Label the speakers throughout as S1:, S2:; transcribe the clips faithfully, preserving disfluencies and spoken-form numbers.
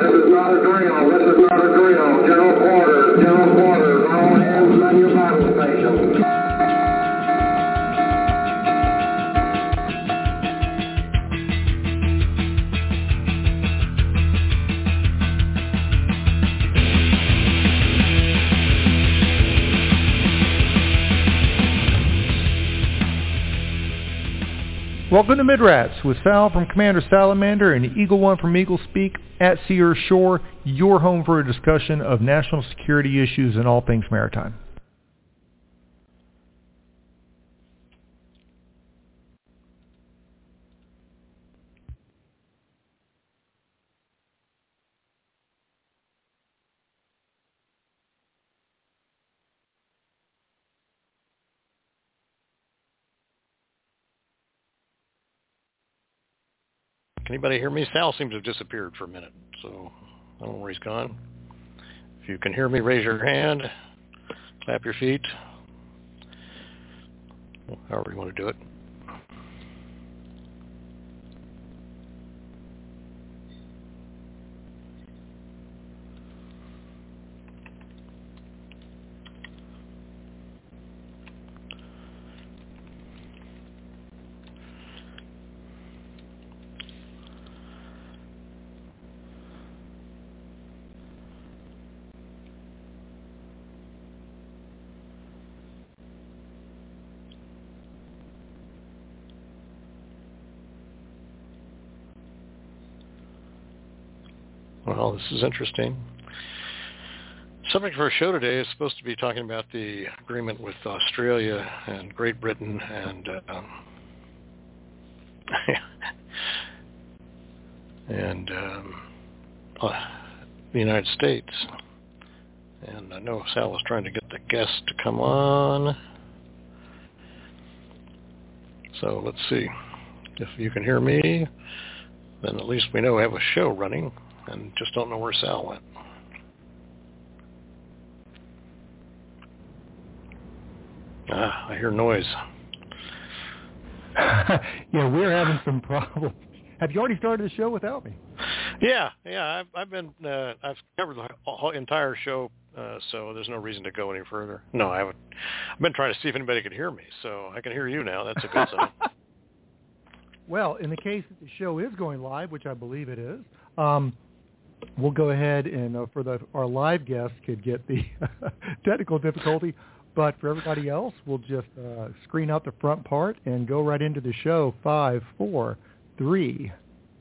S1: This is not a drill. This is not a drill. General quarters. General quarters. All hands on your battle stations.
S2: Welcome to Midrats with Sal from Commander Salamander and Eagle One from Eagle Speak at Sea or Shore, your home for a discussion of national security issues and all things maritime.
S3: Can anybody hear me? Sal seems to have disappeared for a minute, so I don't know where he's gone. If you can hear me, raise your hand, clap your feet, however you want to do it. Well, this is interesting. Subject for our show today is supposed to be talking about the agreement with Australia and Great Britain and uh, and um, uh, the United States. And I know Sal was trying to get the guest to come on. So let's see. If you can hear me, then at least we know we have a show running. And just don't know where Sal went. Ah, I hear noise.
S2: Yeah, we're having some problems. Have you already started the show without me?
S3: Yeah, yeah. I've, I've been. Uh, I've covered the whole entire show, uh, so there's no reason to go any further. No, I haven't. I've been trying to see if anybody could hear me, so I can hear you now. That's a good sign.
S2: Well, in the case that the show is going live, which I believe it is. Um, We'll go ahead and uh, for the our live guests could get the technical difficulty, but for everybody else, we'll just uh, screen out the front part and go right into the show. Five, four, three.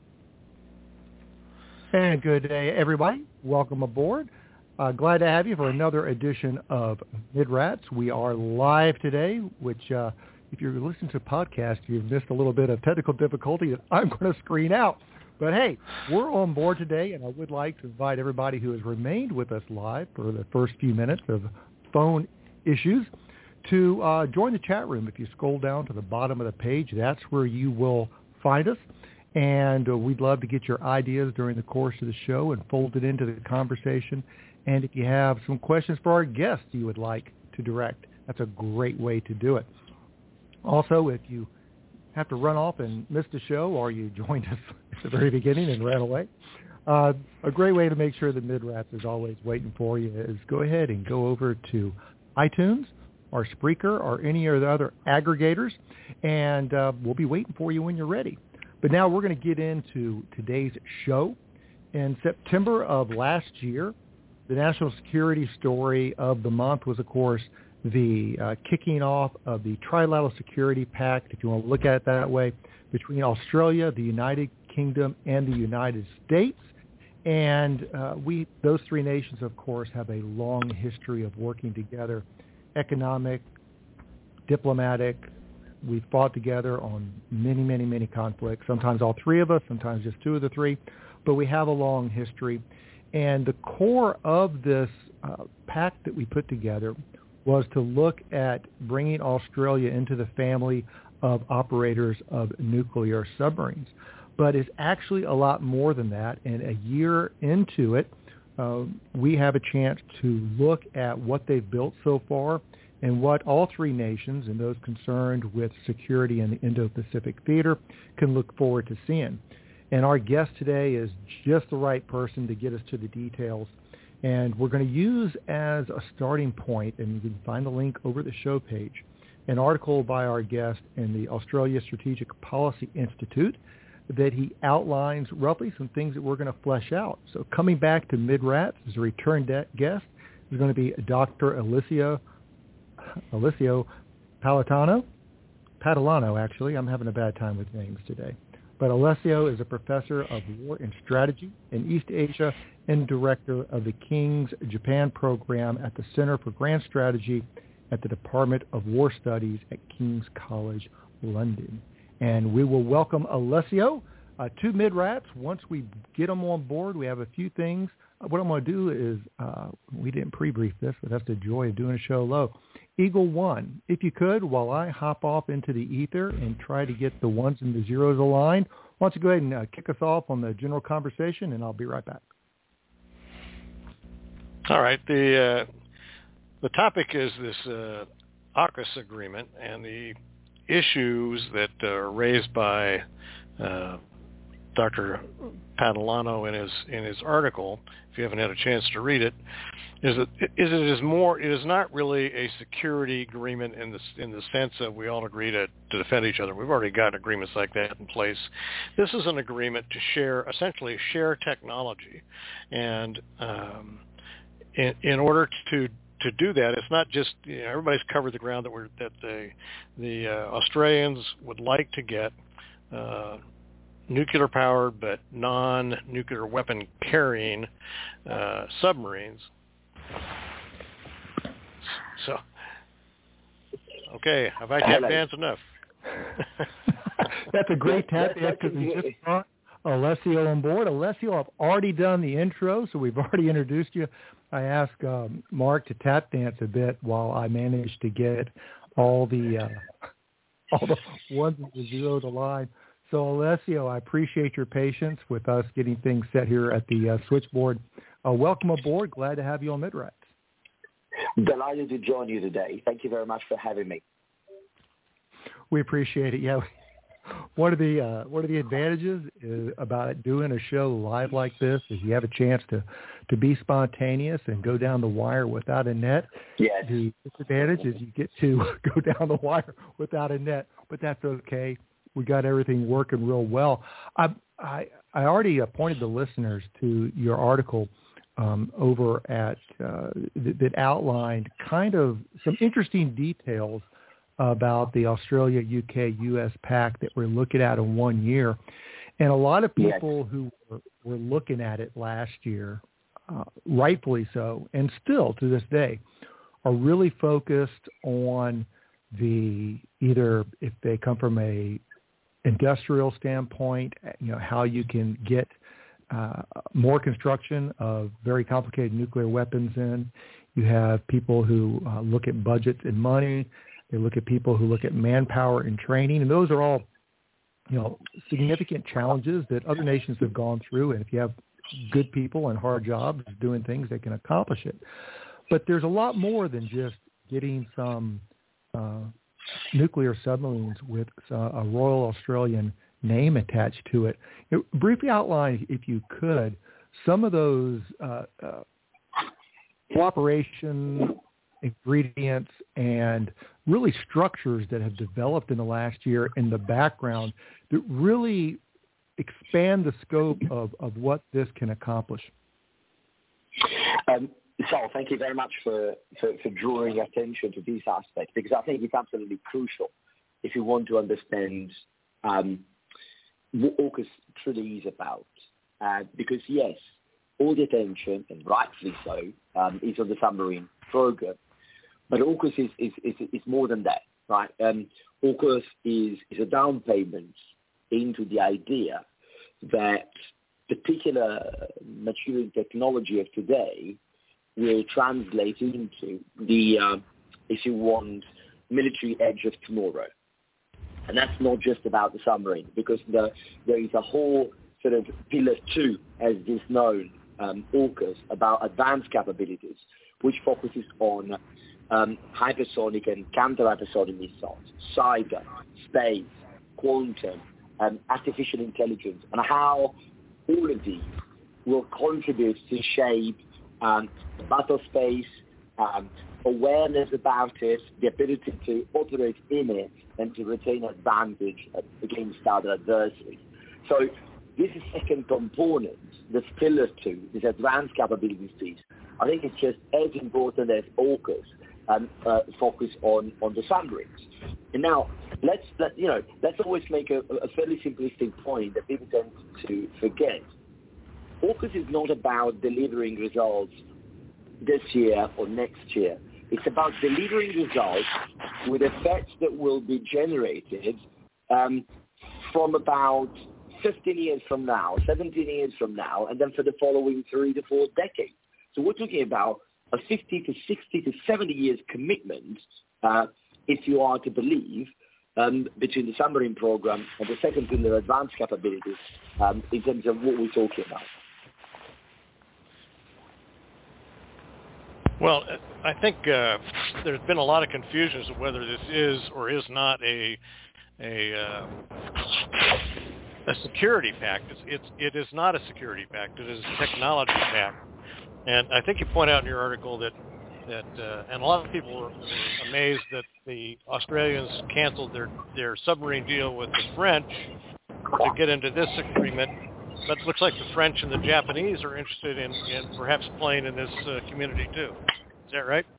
S2: And good day, everybody. Welcome aboard. Uh, glad to have you for another edition of Midrats. We are live today, which uh, if you're listening to a podcast, you've missed a little bit of technical difficulty that I'm going to screen out. But hey, we're on board today, and I would like to invite everybody who has remained with us live for the first few minutes of phone issues to uh, join the chat room. If you scroll down to the bottom of the page, that's where you will find us. And uh, we'd love to get your ideas during the course of the show and fold it into the conversation. And if you have some questions for our guests you would like to direct, that's a great way to do it. Also, if you have to run off and miss the show, or you joined us at the very beginning and ran away, uh, a great way to make sure that Midrats is always waiting for you is go ahead and go over to iTunes or Spreaker or any of the other aggregators, and uh, we'll be waiting for you when you're ready. But now we're going to get into today's show. In September of last year, the national security story of the month was, of course, the uh, kicking off of the Trilateral Security Pact, if you want to look at it that way, between Australia, the United Kingdom, and the United States. And uh, we, those three nations, of course, have a long history of working together, economic, diplomatic. We've fought together on many, many, many conflicts, sometimes all three of us, sometimes just two of the three, but we have a long history. And the core of this uh, pact that we put together was to look at bringing Australia into the family of operators of nuclear submarines. But it's actually a lot more than that. And a year into it, uh, we have a chance to look at what they've built so far and what all three nations and those concerned with security in the Indo-Pacific theater can look forward to seeing. And our guest today is just the right person to get us to the details. And we're going to use as a starting point, and you can find the link over the show page, an article by our guest in the Australia Strategic Policy Institute that he outlines roughly some things that we're going to flesh out. So coming back to MidRats as a return de- guest is going to be Doctor Alessio, Alessio Palatano. Patalano, actually. I'm having a bad time with names today. But Alessio is a professor of war and strategy in East Asia and director of the King's Japan program at the Center for Grand Strategy at the Department of War Studies at King's College London. And we will welcome Alessio uh, to MidRats. Once we get him on board, we have a few things. What I'm going to do is, uh, we didn't pre-brief this, but that's the joy of doing a show low. Eagle One, if you could, while I hop off into the ether and try to get the ones and the zeros aligned, why don't you go ahead and uh, kick us off on the general conversation, and I'll be right back.
S3: All right. The uh, the topic is this uh, AUKUS agreement and the issues that are raised by uh, Doctor Patalano in his in his article. If you haven't had a chance to read it, is that is it is more it is not really a security agreement in the in the sense that we all agree to, to defend each other. We've already got agreements like that in place. This is an agreement to share essentially share technology, and um, in in order to to do that, it's not just, you know, everybody's covered the ground that we're that the the uh, Australians would like to get uh, nuclear-powered but non-nuclear weapon-carrying uh, submarines. So, okay, have I tap danced enough?
S2: That's a great tap dance because we just brought Alessio on board. Alessio, I've already done the intro, so we've already introduced you. I asked um, Mark to tap dance a bit while I managed to get all the uh, all the ones and the zeros aligned. So, Alessio, I appreciate your patience with us getting things set here at the uh, switchboard. Uh, welcome aboard. Glad to have you on MidRats.
S4: Delighted to join you today. Thank you very much for having me.
S2: We appreciate it. Yeah. One of the uh, one of the advantages is about doing a show live like this is you have a chance to, to be spontaneous and go down the wire without a net.
S4: Yes.
S2: The disadvantage is you get to go down the wire without a net, but that's okay. We got everything working real well. I I, I already pointed the listeners to your article um, over at uh, that, that outlined kind of some interesting details about the Australia, U K, U S pact that we're looking at in one year. And a lot of people yes. who were, were looking at it last year, uh, rightfully so, and still to this day, are really focused on the either if they come from a industrial standpoint, you know, how you can get uh, more construction of very complicated nuclear weapons in. You have people who uh, look at budgets and money. They look at people who look at manpower and training, and those are all, you know, significant challenges that other nations have gone through. And if you have good people and hard jobs doing things, they can accomplish it. But there's a lot more than just getting some uh, nuclear submarines with uh, a Royal Australian name attached to it. You know, briefly outline, if you could, some of those uh, uh, cooperation ingredients and really structures that have developed in the last year in the background that really expand the scope of, of what this can accomplish.
S4: Um, Saul, thank you very much for, for, for drawing attention to this aspect, because I think it's absolutely crucial if you want to understand um, what AUKUS truly is about. Uh, because, yes, all the attention, and rightfully so, um, is on the submarine program. But AUKUS is, is, is, is more than that, right? Um, AUKUS is, is a down payment into the idea that particular maturing technology of today will translate into the, uh, if you want, military edge of tomorrow. And that's not just about the submarine, because the, there is a whole sort of pillar two, as is known, um, AUKUS, about advanced capabilities, which focuses on um, hypersonic and counter-hypersonic missiles, cyber, space, quantum, um, artificial intelligence, and how all of these will contribute to shape um, the battle space, um, awareness about it, the ability to operate in it, and to retain advantage against other adversaries. So this is second component, the pillar two, this advanced capabilities piece. I think it's just as important as AUKUS um, uh, focus on, on the submarines. And now, let's let, you know let's always make a, a fairly simplistic point that people tend to forget. AUKUS is not about delivering results this year or next year. It's about delivering results with effects that will be generated um, from about fifteen years from now, seventeen years from now, and then for the following three to four decades. So we're talking about a fifty to sixty to seventy years commitment, uh, if you are to believe, um, between the submarine program and the second pillar, advanced capabilities, um, in terms of what we're talking about.
S3: Well, I think uh, there's been a lot of confusion as to whether this is or is not a a, uh, a security pact. It's, it's it is not a security pact. It is a technology pact. And I think you point out in your article that that uh, and a lot of people were, were amazed that the Australians canceled their their submarine deal with the French to get into this agreement. But it looks like the French and the Japanese are interested in, in perhaps playing in this uh, community too. Is that right?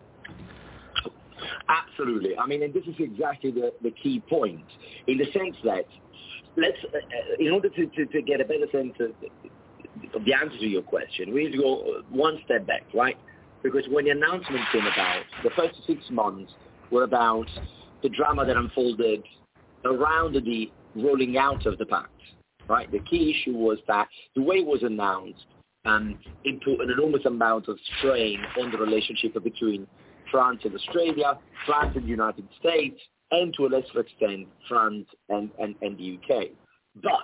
S4: Absolutely. I mean, and this is exactly the, the key point, in the sense that, let's, uh, in order to, to, to get a better sense of, of the answer to your question, we need to go one step back, right? Because when the announcement came about, the first six months were about the drama that unfolded around the rolling out of the pact. Right. The key issue was that the way it was announced um, it put an enormous amount of strain on the relationship between France and Australia, France and the United States, and to a lesser extent, France and, and, and the U K. But,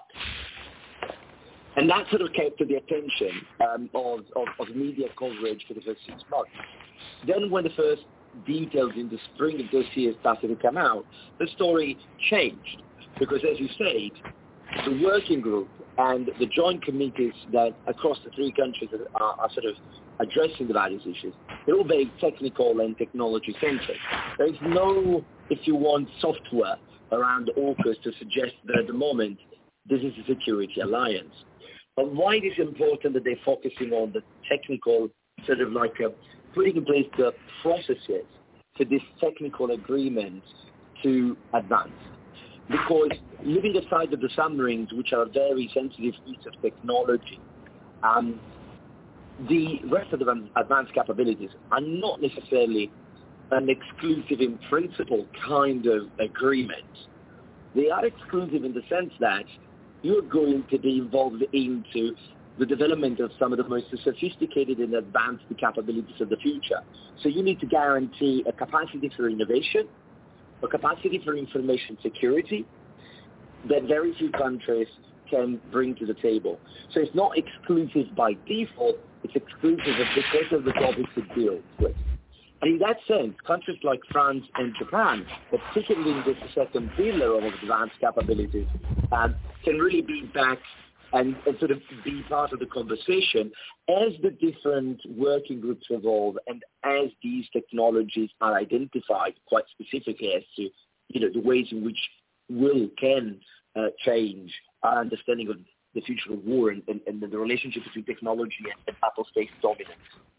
S4: and that sort of kept to the attention um, of, of, of media coverage for the first six months. Then when the first details in the spring of this year started to come out, the story changed. Because as you said, the working group and the joint committees that across the three countries are, are sort of addressing the various issues, they're all very technical and technology-centric. There is no, if you want, software around AUKUS to suggest that at the moment this is a security alliance. But why it is important that they're focusing on the technical, sort of like uh, putting in place the processes for this technical agreement to advance? Because leaving aside of the submarines, which are a very sensitive piece of technology, um, the rest of the advanced capabilities are not necessarily an exclusive in principle kind of agreement. They are exclusive in the sense that you're going to be involved into the development of some of the most sophisticated and advanced capabilities of the future. So you need to guarantee a capacity for innovation, a capacity for information security that very few countries can bring to the table. So it's not exclusive by default, it's exclusive because of the topics it deals with. And in that sense, countries like France and Japan, particularly in this second pillar of advanced capabilities, um, can really be back and, and sort of be part of the conversation as the different working groups evolve and as these technologies are identified quite specifically as to, you know, the ways in which will can uh, change our understanding of the future of war and, and, and the relationship between technology and, and battle space dominance.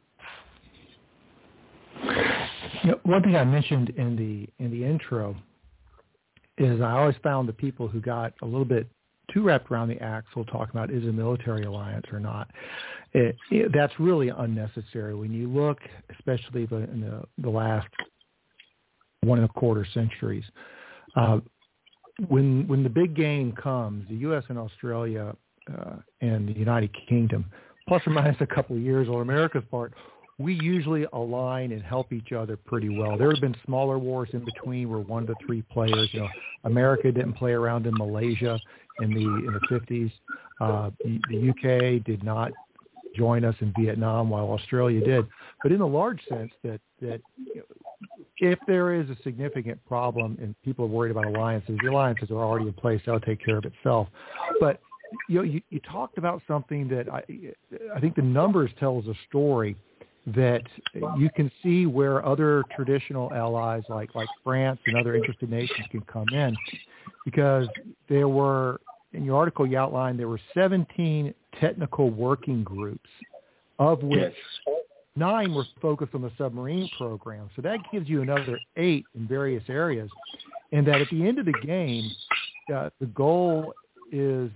S2: You know, one thing I mentioned in the in the intro is I always found the people who got a little bit too wrapped around the axle talking about is a military alliance or not. It, it, that's really unnecessary. When you look, especially in the, the last one and a quarter centuries, uh, when when the big game comes, the U S and Australia uh, and the United Kingdom, plus or minus a couple of years on America's part, we usually align and help each other pretty well. There have been smaller wars in between where one to three players, you know, America didn't play around in Malaysia in the in the fifties. Uh, the, the U K did not join us in Vietnam while Australia did. But in a large sense, that that you know, if there is a significant problem and people are worried about alliances, the alliances are already in place. That'll take care of itself. But you know, you, you talked about something that I, I think the numbers tells a story that you can see where other traditional allies like, like France and other interested nations can come in, because there were, in your article you outlined, there were seventeen technical working groups, of which yes. nine were focused on the submarine program. So that gives you another eight in various areas. And that at the end of the game, uh, the goal is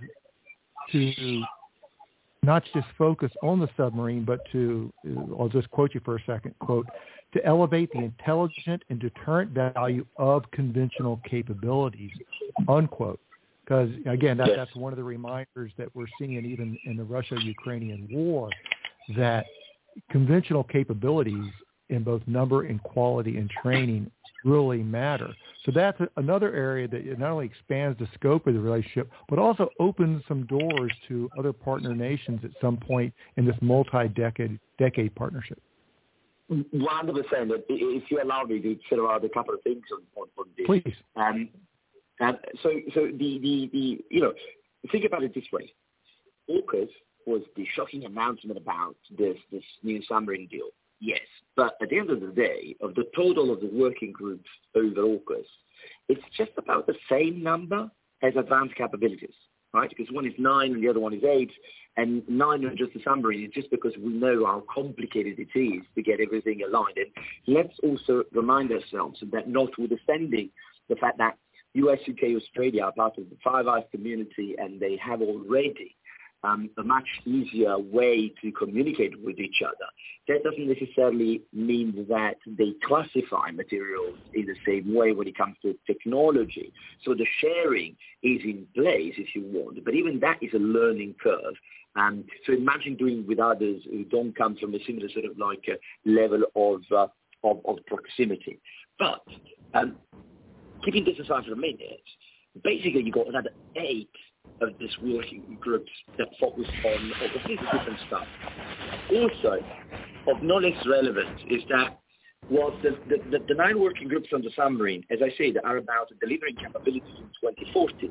S2: to not just focus on the submarine, but to, I'll just quote you for a second, quote, to elevate the intelligent and deterrent value of conventional capabilities, unquote. Because, again, that, that's one of the reminders that we're seeing even in the Russia-Ukrainian war, that conventional capabilities in both number and quality and training really matter. So that's a, another area that not only expands the scope of the relationship, but also opens some doors to other partner nations at some point in this multi-decade decade partnership.
S4: one hundred percent. If you allow me to sort of add a couple of things on, on, on this.
S2: Please.
S4: Um, and so, so the, the, the, you know, think about it this way. AUKUS was the shocking announcement about this, this new submarine deal. Yes, but at the end of the day, of the total of the working groups over AUKUS, it's just about the same number as advanced capabilities, right? Because one is nine and the other one is eight, and nine are just a submarine. It's just because we know how complicated it is to get everything aligned. And let's also remind ourselves that notwithstanding the fact that U S, U K, Australia are part of the Five Eyes community, and they have already Um, a much easier way to communicate with each other. That doesn't necessarily mean that they classify materials in the same way when it comes to technology. So the sharing is in place, if you want, but even that is a learning curve. Um, so imagine doing with others who don't come from a similar sort of like uh, level of, uh, of of proximity. But um, keeping this aside for a minute, basically you got another eight of this working groups that focus on a completely different stuff. Also, of no less relevant is that whilst the, the, the, the nine working groups on the submarine, as I said, are about delivering capabilities in twenty forty,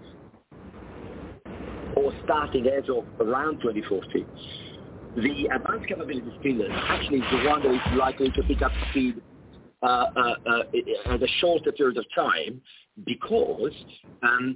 S4: or starting as of around twenty forty, the advanced capabilities pillar actually is the one that is likely to pick up speed uh, uh, uh, at a shorter period of time, because um,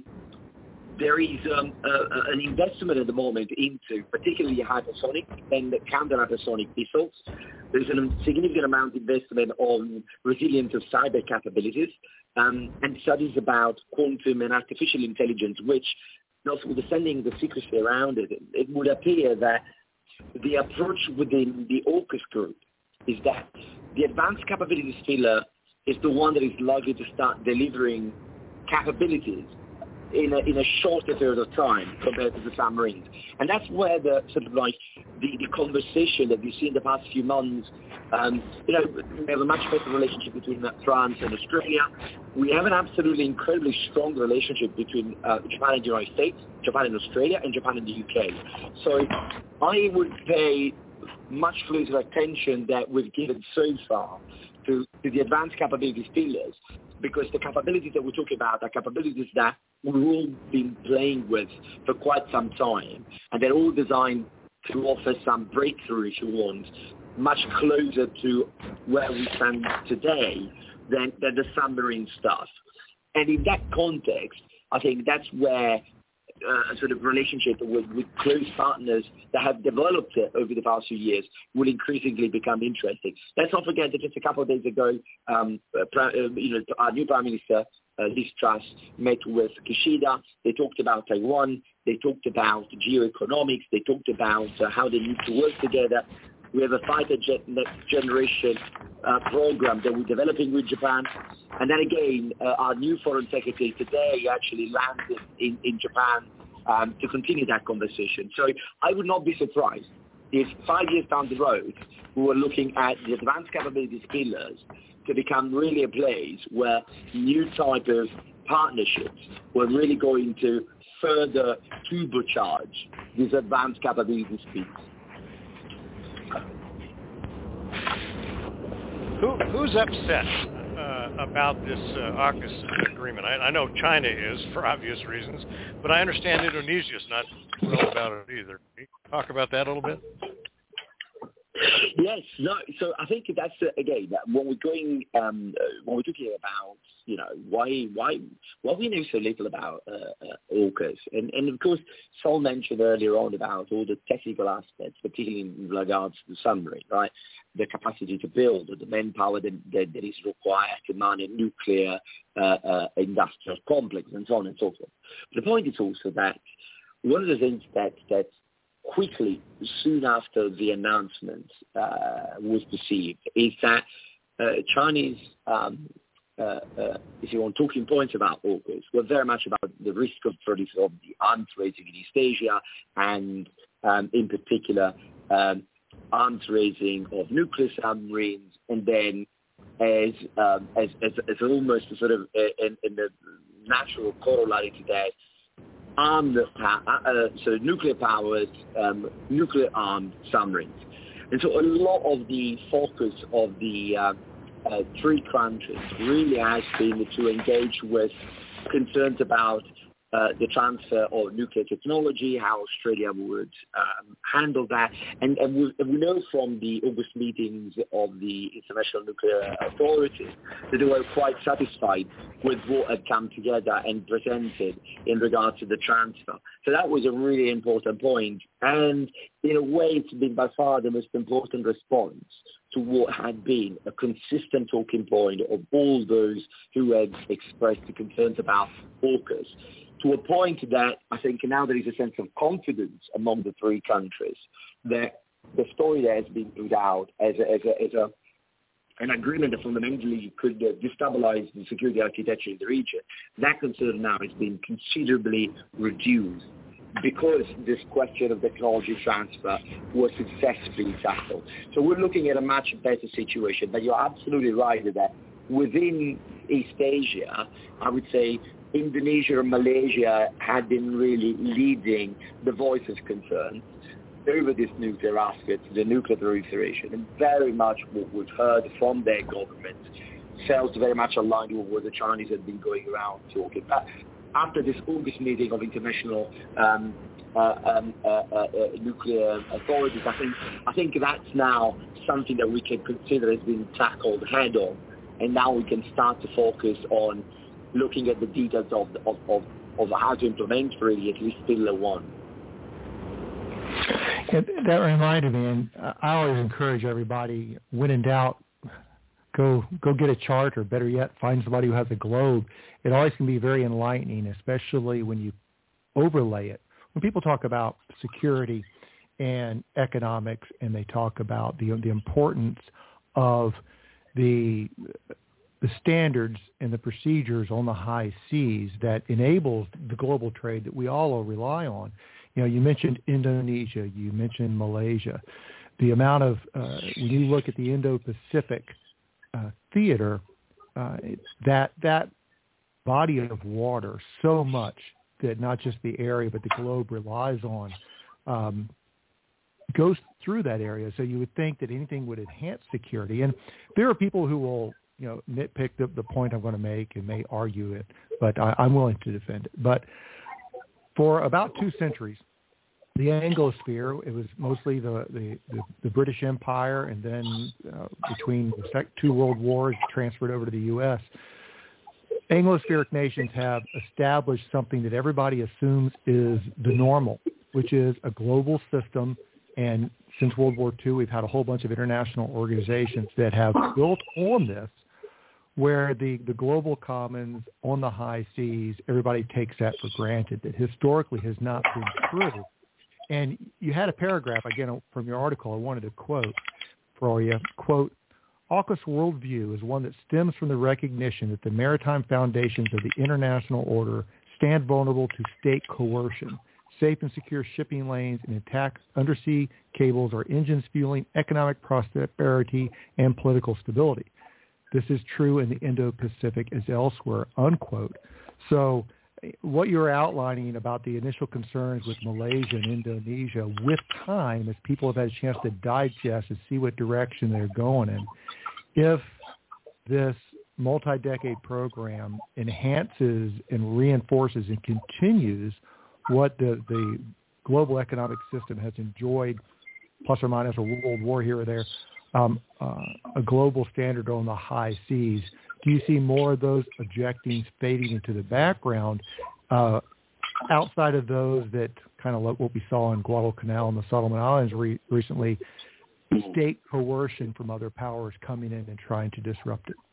S4: there is um, uh, an investment at the moment into particularly hypersonic and counter-hypersonic missiles. There's a significant amount of investment on resilience of cyber capabilities um, and studies about quantum and artificial intelligence, which, notwithstanding the secrecy around it, it would appear that the approach within the AUKUS group is that the advanced capabilities pillar is the one that is likely to start delivering capabilities in a, in a shorter period of time compared to the submarines. And that's where the sort of like the, the conversation that we've seen in the past few months, um, you know, we have a much better relationship between France and Australia. We have an absolutely incredibly strong relationship between uh, Japan and the United States, Japan and Australia, and Japan and the U K. So I would pay much closer attention that we've given so far to, to the advanced capabilities pillars, because the capabilities that we're talking about are capabilities that we've all been playing with for quite some time, and they're all designed to offer some breakthrough, if you want, much closer to where we stand today than, than the submarine stuff. And in that context, I think that's where uh, a sort of relationship with, with close partners that have developed it over the past few years will increasingly become interesting. Let's not forget that just a couple of days ago, um, uh, you know, our new Prime Minister, uh, Liz Truss, met with Kishida. They talked about Taiwan. They talked about geoeconomics. They talked about uh, how they need to work together. We have a fighter jet next generation uh, program that we're developing with Japan. And then again, uh, our new foreign secretary today actually landed in, in Japan um, to continue that conversation. So I would not be surprised if five years down the road, we were looking at the advanced capabilities pillars to become really a place where new type of partnerships were really going to further turbocharge these advanced capabilities pillars.
S3: Who, who's upset uh, about this uh, AUKUS agreement? I, I know China is for obvious reasons, but I understand Indonesia is not thrilled about it either. Can you talk about that a little bit?
S4: Yes, no. So I think that's uh, again when we're going um, when we're talking about you know why why why we know so little about uh, uh, AUKUS, and and of course Sol mentioned earlier on about all the technical aspects, particularly in regards to the submarine, right? The capacity to build, the manpower that, that, that is required to man a nuclear uh, uh, industrial complex, and so on and so forth. But the point is also that one of the things that that quickly, soon after the announcement uh, was perceived, is that uh, Chinese, um, uh, uh, if you want, talking points about AUKUS were very much about the risk of, of the arms raising in East Asia, and um, in particular, um, arms raising of nuclear submarines, and then as um, as, as, as almost a sort of uh, in, in the natural corollary to that, armed, uh, so nuclear powers, um, nuclear armed submarines. And so a lot of the focus of the uh, uh, three countries really has been to engage with concerns about uh, the transfer of nuclear technology, how Australia would um, handle that. And, and, we, and we know from the August meetings of the International Nuclear Authority that they were quite satisfied with what had come together and presented in regard to the transfer. So that was a really important point. And in a way, it's been by far the most important response to what had been a consistent talking point of all those who had expressed the concerns about AUKUS, to a point that I think now there is a sense of confidence among the three countries that the story that has been put out as a, as a, as a an agreement that fundamentally could uh, destabilize the security architecture in the region, that concern now has been considerably reduced because this question of technology transfer was successfully tackled. So we're looking at a much better situation, but you're absolutely right that within East Asia, I would say Indonesia and Malaysia had been really leading the voice of concern over this nuclear aspect, the nuclear proliferation, and very much what we've heard from their government felt very much aligned with what the Chinese had been going around talking about. After this August meeting of international um, uh, um, uh, uh, uh, nuclear authorities, I think I think that's now something that we can consider has been tackled head on, and now we can start to focus on looking at the details of of, of, of how to implement really at least Pillar One.
S2: Yeah, that reminded me, and I always encourage everybody, when in doubt, go go get a chart, or better yet, find somebody who has a globe. It always can be very enlightening, especially when you overlay it. When people talk about security and economics, and they talk about the the importance of the the standards and the procedures on the high seas that enables the global trade that we all rely on. You know, you mentioned Indonesia, you mentioned Malaysia. The amount of, uh, when you look at the Indo-Pacific uh, theater, uh, that that body of water, so much that not just the area but the globe relies on, um, goes through that area. So you would think that anything would enhance security. And there are people who will, you know, nitpick the, the point I'm going to make and may argue it, but I, I'm willing to defend it. But for about two centuries, the Anglosphere, it was mostly the, the, the, the British Empire, and then uh, between the two world wars, transferred over to the U S Anglospheric nations have established something that everybody assumes is the normal, which is a global system. And since World War Two, we've had a whole bunch of international organizations that have built on this, where the, the global commons on the high seas, everybody takes that for granted, that historically has not been true. And you had a paragraph, again, from your article I wanted to quote for you. Quote, AUKUS worldview is one that stems from the recognition that the maritime foundations of the international order stand vulnerable to state coercion. Safe and secure shipping lanes and intact undersea cables are engines fueling economic prosperity and political stability. This is true in the Indo-Pacific as elsewhere, unquote. So what you're outlining about the initial concerns with Malaysia and Indonesia, with time, as people have had a chance to digest and see what direction they're going in, if this multi-decade program enhances and reinforces and continues what the, the global economic system has enjoyed, plus or minus a world war here or there, um, uh, a global standard on the high seas. Do you see more of those objectings fading into the background uh, outside of those that kind of like what we saw in Guadalcanal and the Solomon Islands re- recently, state coercion from other powers coming in and trying to disrupt it?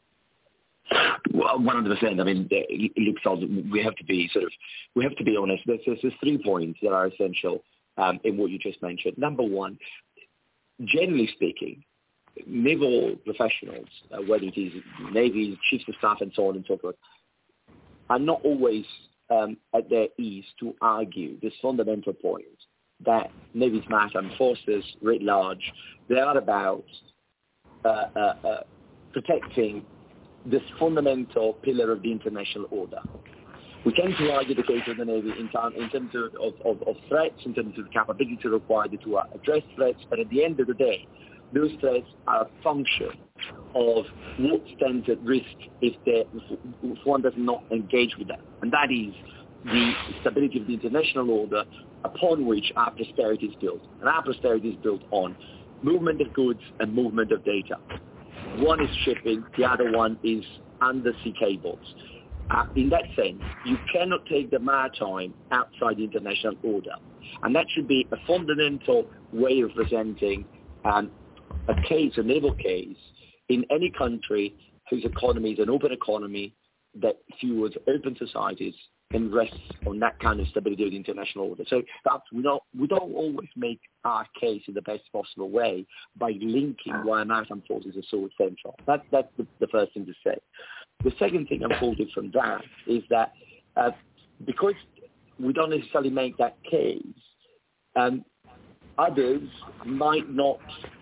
S4: Well, one hundred percent. I mean, look, we have to be sort of, we have to be honest. There's, there's three points that are essential um, in what you just mentioned. Number one, generally speaking, naval professionals, uh, whether it is Navy, chiefs of staff, and so on and so forth, are not always um, at their ease to argue this fundamental point that Navy's maritime forces, writ large, they are about uh, uh, uh, protecting this fundamental pillar of the international order. We tend to argue the case of the Navy in, term, in terms of, of, of threats, in terms of the capability required to address threats, but at the end of the day, those threats are a function of what stands at risk if, if one does not engage with them. And that is the stability of the international order upon which our prosperity is built. And our prosperity is built on movement of goods and movement of data. One is shipping, the other one is undersea cables. Uh, in that sense, you cannot take the maritime outside the international order. And that should be a fundamental way of presenting um, a case, a naval case, in any country whose economy is an open economy that fuels open societies and rests on that kind of stability of the international order. So that's, we don't we don't always make our case in the best possible way by linking why maritime forces are so essential. That's that's the, the first thing to say. The second thing unfolded from that is that uh, because we don't necessarily make that case, um, others might not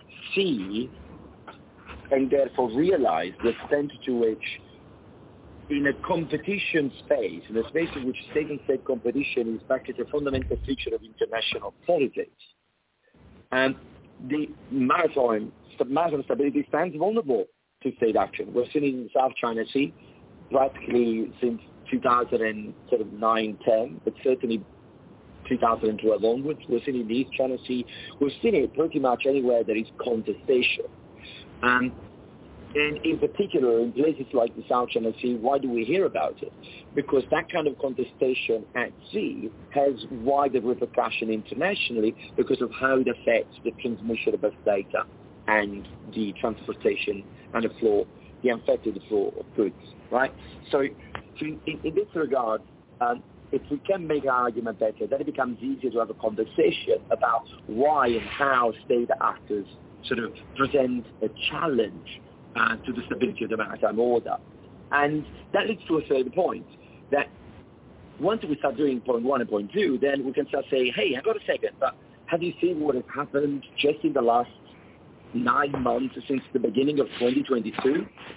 S4: see and therefore realize the extent to which in a competition space, in a space in which state and state competition is back as a fundamental feature of international politics, and the maritime, maritime stability stands vulnerable to state action. We've seen it in the South China Sea practically since two thousand nine ten, but certainly two thousand twelve onwards. We've seen it in the East China Sea. We've seen it pretty much anywhere there is contestation. Um, And in particular, in places like the South China Sea, why do we hear about it? Because that kind of contestation at sea has wider repercussion internationally because of how it affects the transmission of data and the transportation and the flow, the unaffected flow of goods, right? So, so in, in this regard, um, if we can make our argument better, then it becomes easier to have a conversation about why and how state actors sort of present a challenge Uh, to the stability of the maritime order. And that leads to a third point, that once we start doing point one and point two, then we can start saying, hey, hang on a second, but have you seen what has happened just in the last nine months since the beginning of twenty twenty-two?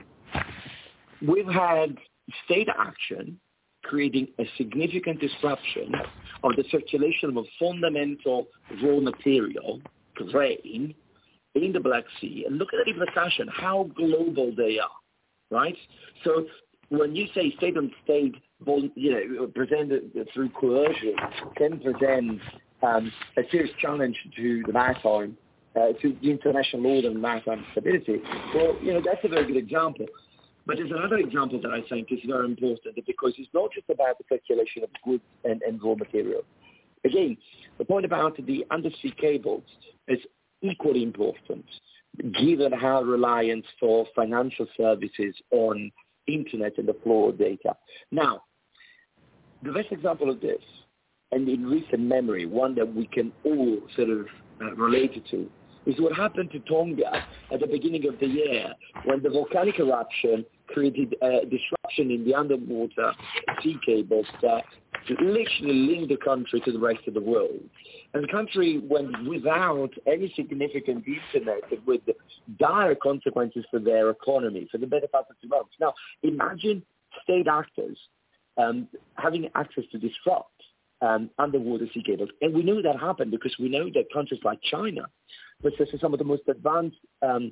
S4: We've had state action creating a significant disruption of the circulation of a fundamental raw material, grain, in the Black Sea, and look at the repercussion, how global they are, right? So when you say state on state, you know, presented through coercion, can present um, a serious challenge to the maritime, uh, to the international order and maritime stability, well, you know, that's a very good example. But there's another example that I think is very important because it's not just about the circulation of goods and, and raw material. Again, the point about the undersea cables is equally important, given our reliance for financial services on internet and the flow of data. Now, the best example of this, and in recent memory, one that we can all sort of uh, relate to, is what happened to Tonga at the beginning of the year when the volcanic eruption created a disruption in the underwater sea cables that literally linked the country to the rest of the world. And the country went without any significant internet with dire consequences for their economy for the better part of two months. Now, imagine state actors um, having access to disrupt um, underwater sea cables. And we know that happened because we know that countries like China, which is some of the most advanced um,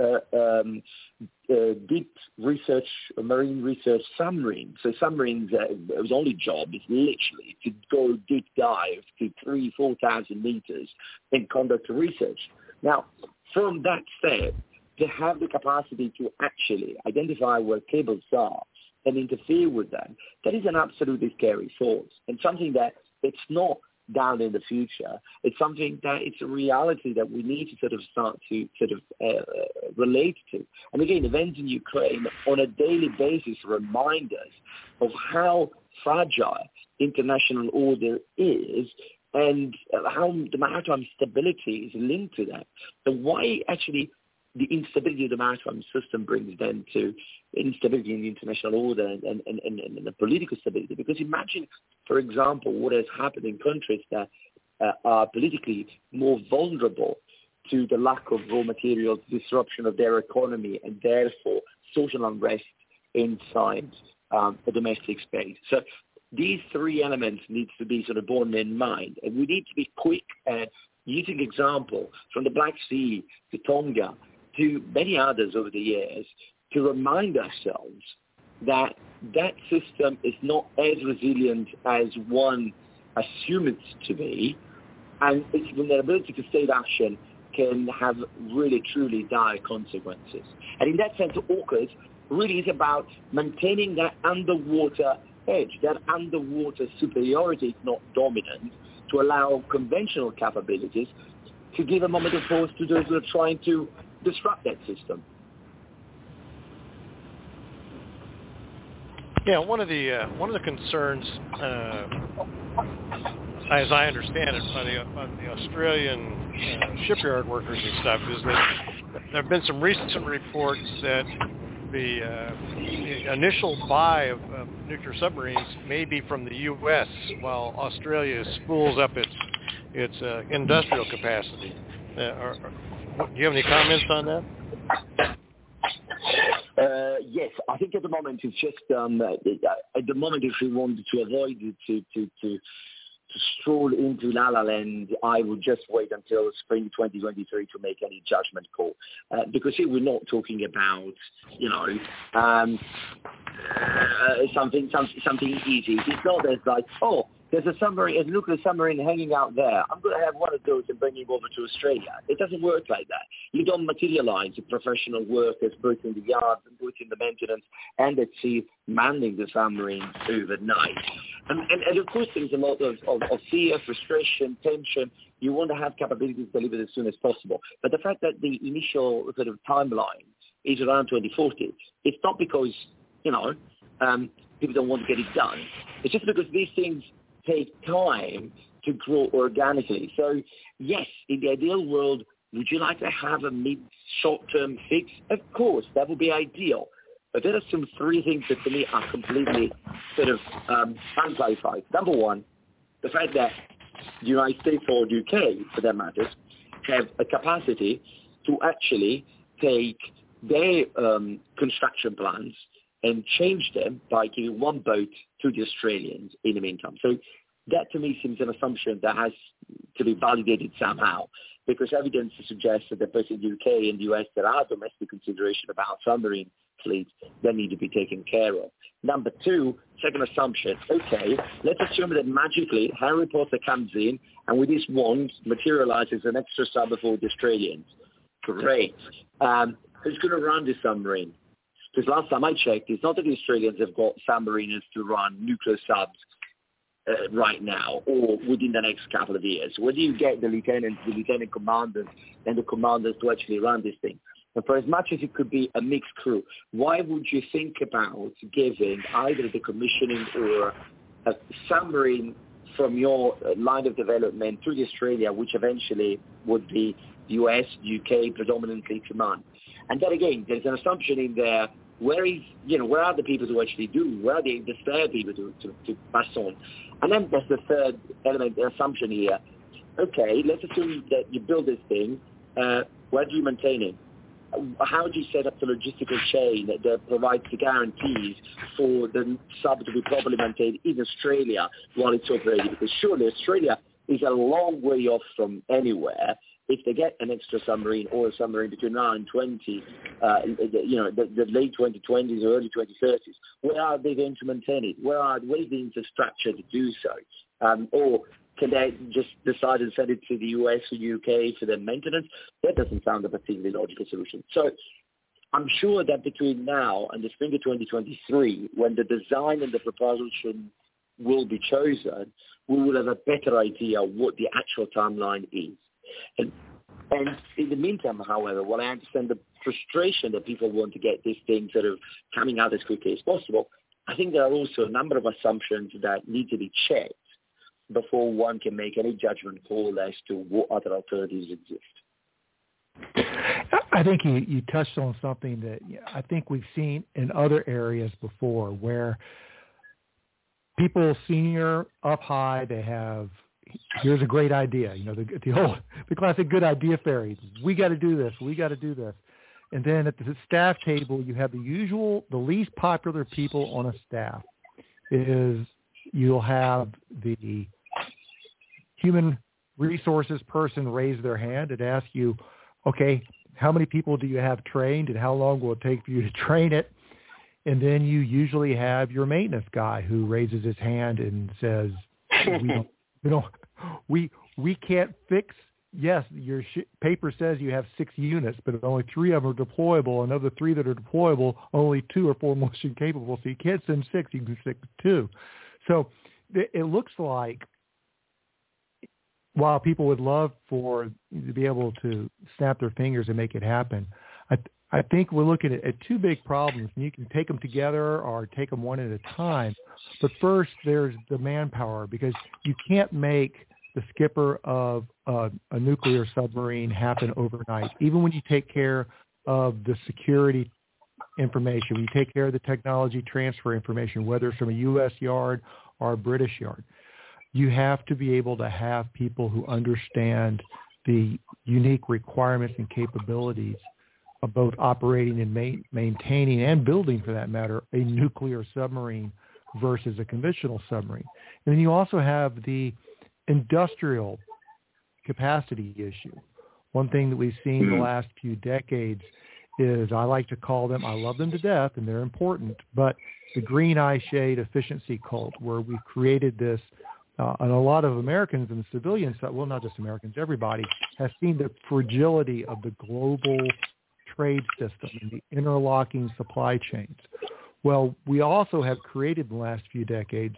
S4: uh, um, uh, deep research, uh, marine research submarine. So submarines, uh, whose only job is literally to go deep dive to three, four thousand meters and conduct research. Now, from that step, to have the capacity to actually identify where cables are and interfere with them, that is an absolutely scary thought, and something that it's not down in the future. It's something that it's a reality that we need to sort of start to sort of uh, relate to. And again, events in Ukraine on a daily basis remind us of how fragile international order is and how the maritime stability is linked to that. And why actually the instability of the maritime system brings them to instability in the international order and, and, and, and, and the political stability. Because imagine, for example, what has happened in countries that uh, are politically more vulnerable to the lack of raw materials, disruption of their economy, and therefore social unrest inside um, the domestic space. So these three elements need to be sort of borne in mind. And we need to be quick at using example from the Black Sea to Tonga to many others over the years to remind ourselves that that system is not as resilient as one assumes it to be, and its vulnerability to state action can have really, truly dire consequences. And in that sense, AUKUS really is about maintaining that underwater edge, that underwater superiority, if not dominance, to allow conventional capabilities to give a moment of pause to those who are trying to disrupt that system.
S3: Yeah, one of the uh, one of the concerns, uh, as I understand it, by the, by the Australian uh, shipyard workers and stuff, is that there have been some recent reports that the, uh, the initial buy of, of nuclear submarines may be from the U S while Australia spools up its its uh, industrial capacity. Uh, are, are, do you have any comments on that?
S4: Uh, yes, I think at the moment it's just um, at the moment if we wanted to avoid it, to to to to stroll into La La Land, I would just wait until spring twenty twenty-three to make any judgment call, uh, because here we're not talking about you know um, uh, something some, something easy. It's not as like oh. There's a submarine, a nuclear submarine hanging out there. I'm going to have one of those and bring it over to Australia. It doesn't work like that. You don't materialize the professional workers both in the yards and both in the maintenance and at sea manning the submarine overnight. And, and, and of course, there's a lot of, of, of fear, frustration, tension. You want to have capabilities delivered as soon as possible. But the fact that the initial sort of timeline is around twenty forty, it's not because, you know, um, people don't want to get it done. It's just because these things take time to grow organically. So, yes, in the ideal world, would you like to have a mid short-term fix? Of course, that would be ideal. But there are some three things that to me are completely sort of um, unclarified. Number one, the fact that the United States or the U K, for that matter, have a capacity to actually take their um, construction plans and change them by giving one boat to the Australians in the meantime. So that to me seems an assumption that has to be validated somehow, because evidence suggests that both in the U K and the U S there are domestic considerations about submarine fleets that need to be taken care of. Number two, second assumption, okay, let's assume that magically Harry Potter comes in and with his wand materializes an extra sub for the Australians. Great. Um, who's going to run this submarine? Because last time I checked, it's not that the Australians have got submariners to run nuclear subs uh, right now or within the next couple of years. Where do you get the lieutenants, the lieutenant commanders, and the commanders to actually run this thing? And for as much as it could be a mixed crew, why would you think about giving either the commissioning or a submarine from your line of development to the Australia, which eventually would be the U S, the U K, predominantly command? And then again, there's an assumption in there, where is, you know, where are the people to actually do, where are the, the spare people to, to, to pass on? And then there's the third element, the assumption here. Okay, let's assume that you build this thing, uh, where do you maintain it? How do you set up the logistical chain that, that provides the guarantees for the sub to be properly maintained in Australia while it's operating? Because surely Australia is a long way off from anywhere. if they get an extra submarine or a submarine between now and twenty, uh, you know, the, the late twenty twenties or early twenty thirties, where are they going to maintain it? Where are where is the infrastructure to do so? Um, or can they just decide to send it to the U S or U K for their maintenance? That doesn't sound a particularly logical solution. So I'm sure that between now and the spring of twenty twenty-three, when the design and the propulsion will be chosen, we will have a better idea what the actual timeline is. And, and in the meantime, however, while I understand the frustration that people want to get this thing sort of coming out as quickly as possible, I think there are also a number of assumptions that need to be checked before one can make any judgment call as to what other alternatives exist.
S2: I think you, you touched on something that I think we've seen in other areas before, where people senior up high, they have, here's a great idea. You know, the, the whole, the classic good idea fairy. We got to do this. We got to do this. And then at the staff table, you have the usual, the least popular people on a staff is you'll have the human resources person raise their hand and ask you, okay, how many people do you have trained and how long will it take for you to train it? And then you usually have your maintenance guy who raises his hand and says, we don't, we don't, we, we can't fix. Yes, your sh- paper says you have six units, but only three of them are deployable. And of the three that are deployable, only two are full motion capable. So you can't send six, you can send two. So it, it looks like while people would love for to be able to snap their fingers and make it happen, I, I think we're looking at, at two big problems. And you can take them together or take them one at a time. But first, there's the manpower, because you can't make the skipper of uh, a nuclear submarine happen overnight. Even when you take care of the security information, when you take care of the technology transfer information, whether it's from a U S yard or a British yard, you have to be able to have people who understand the unique requirements and capabilities of both operating and ma- maintaining and building, for that matter, a nuclear submarine versus a conventional submarine. And then you also have the industrial capacity issue. One thing that we've seen the last few decades is, I like to call them, I love them to death and they're important, but the green eye shade efficiency cult, where we've created this, uh, and a lot of Americans and the civilians, well, not just Americans, everybody has seen the fragility of the global trade system and the interlocking supply chains. Well, we also have created in the last few decades,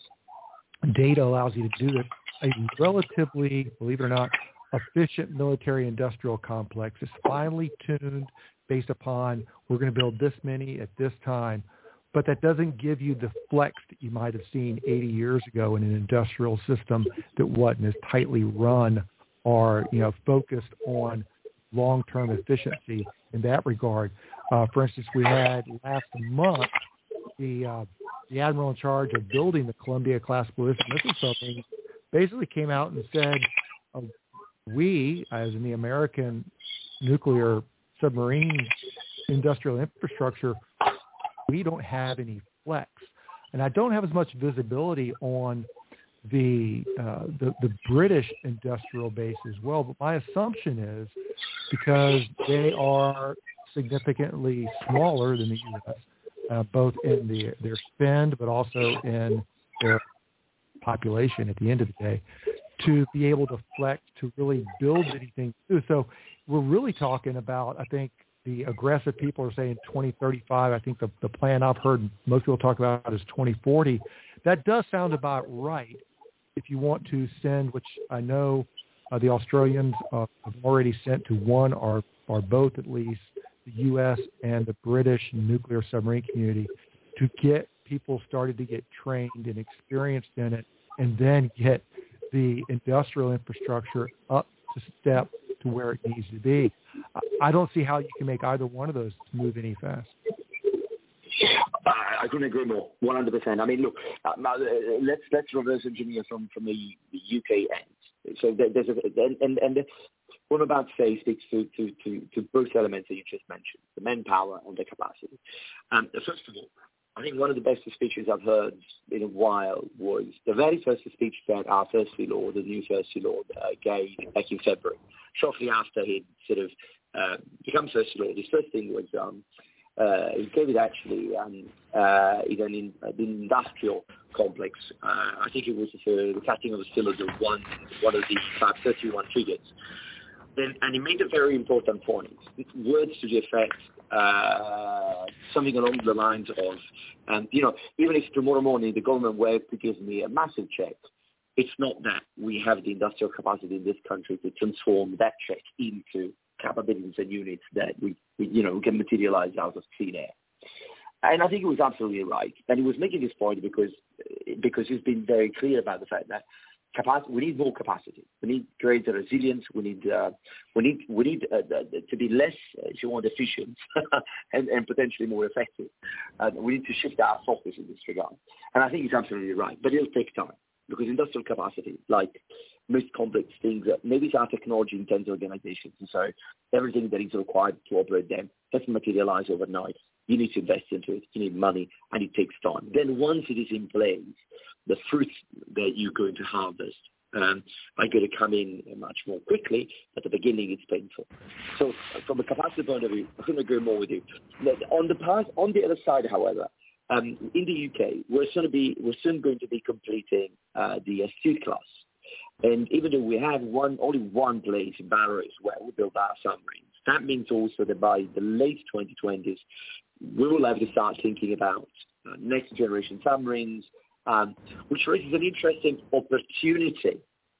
S2: data allows you to do this, a relatively, believe it or not, efficient military industrial complex is finely tuned based upon, we're going to build this many at this time, but that doesn't give you the flex that you might have seen eighty years ago in an industrial system that wasn't as tightly run or, you know, focused on long-term efficiency in that regard. Uh, for instance, we had last month the uh, the admiral in charge of building the Columbia-class ballistic missile submarine basically came out and said, uh, we, as in the American nuclear submarine industrial infrastructure, we don't have any flex. And I don't have as much visibility on the, uh, the the British industrial base as well, but my assumption is because they are significantly smaller than the U S, uh, both in the, their spend, but also in their population at the end of the day, to be able to flex, to really build anything new. So we're really talking about, I think, the aggressive people are saying twenty thirty-five. I think the, the plan I've heard most people talk about is twenty forty. That does sound about right if you want to send, which I know uh, the Australians uh, have already sent to one or, or both at least, the U S and the British nuclear submarine community, to get people started to get trained and experienced in it, and then get the industrial infrastructure up to step to where it needs to be. I don't see how you can make either one of those move any fast.
S4: I couldn't agree more, one hundred percent. I mean, look, uh, let's let's reverse engineer from, from the, the U K end. So there's a, and, and, and what I'm about to say speaks to, to, to, to both elements that you just mentioned, the manpower and the capacity. Um, first of all, I think one of the best speeches I've heard in a while was the very first speech that our First Sea Lord, the new First Sea Lord, uh, gave back in February. shortly after he sort of uh, become first lord, his first thing was um, uh, he gave it actually um, uh, in an, in, an industrial complex. Uh, I think it was for the cutting of the cylinder one, one of the five thirty-one frigates. And, and he made a very important point, words to the effect, uh, something along the lines of, um, you know, even if tomorrow morning the government were to give me a massive check, it's not that we have the industrial capacity in this country to transform that check into capabilities and units that we, we you know, we can materialize out of clean air. And I think he was absolutely right. And he was making this point because because he's been very clear about the fact that capacity, we need more capacity. We need greater resilience. We need uh, we need we need uh, to be less, if you want, efficient and, and potentially more effective. Uh, we need to shift our focus in this regard. And I think he's absolutely right. But it'll take time because industrial capacity, like most complex things, uh, maybe it's our technology-intensive organizations, and so everything that is required to operate them doesn't materialize overnight. You need to invest into it. You need money, and it takes time. Then once it is in place, the fruits that you're going to harvest um, are going to come in much more quickly. At the beginning, it's painful. So from a capacity point of view, I couldn't agree more with you. On the past, on the other side, however, um, in the U K, we're soon, to be, we're soon going to be completing uh, the Astute class. And even though we have one, only one place in Barrows where we build our submarines, that means also that by the late twenty twenties, we will have to start thinking about uh, next generation submarines, um, which raises an interesting opportunity,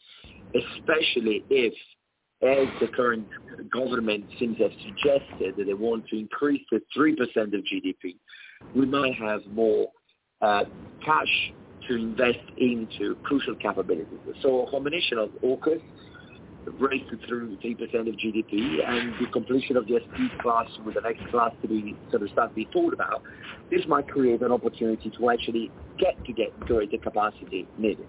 S4: especially if, as the current government seems to have suggested that they want to increase to three percent of G D P, we might have more uh, cash to invest into crucial capabilities. So a combination of AUKUS, raised to through three percent of G D P, and the completion of the Astute class with the next class to be sort of start to be thought about, this might create an opportunity to actually get to get greater capacity needed.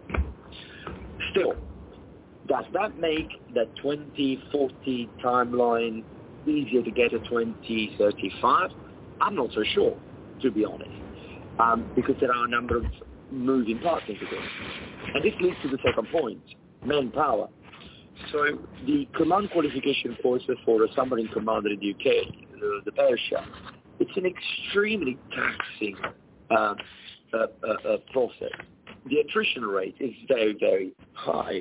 S4: Still, does that make the twenty forty timeline easier to get to twenty thirty-five? I'm not so sure, to be honest, um, because there are a number of moving parts into this. And this leads to the second point, manpower. So the command qualification courses for a submarine commander in the U K, the, the Persia, it's an extremely taxing uh, uh, uh, uh, process. The attrition rate is very, very high.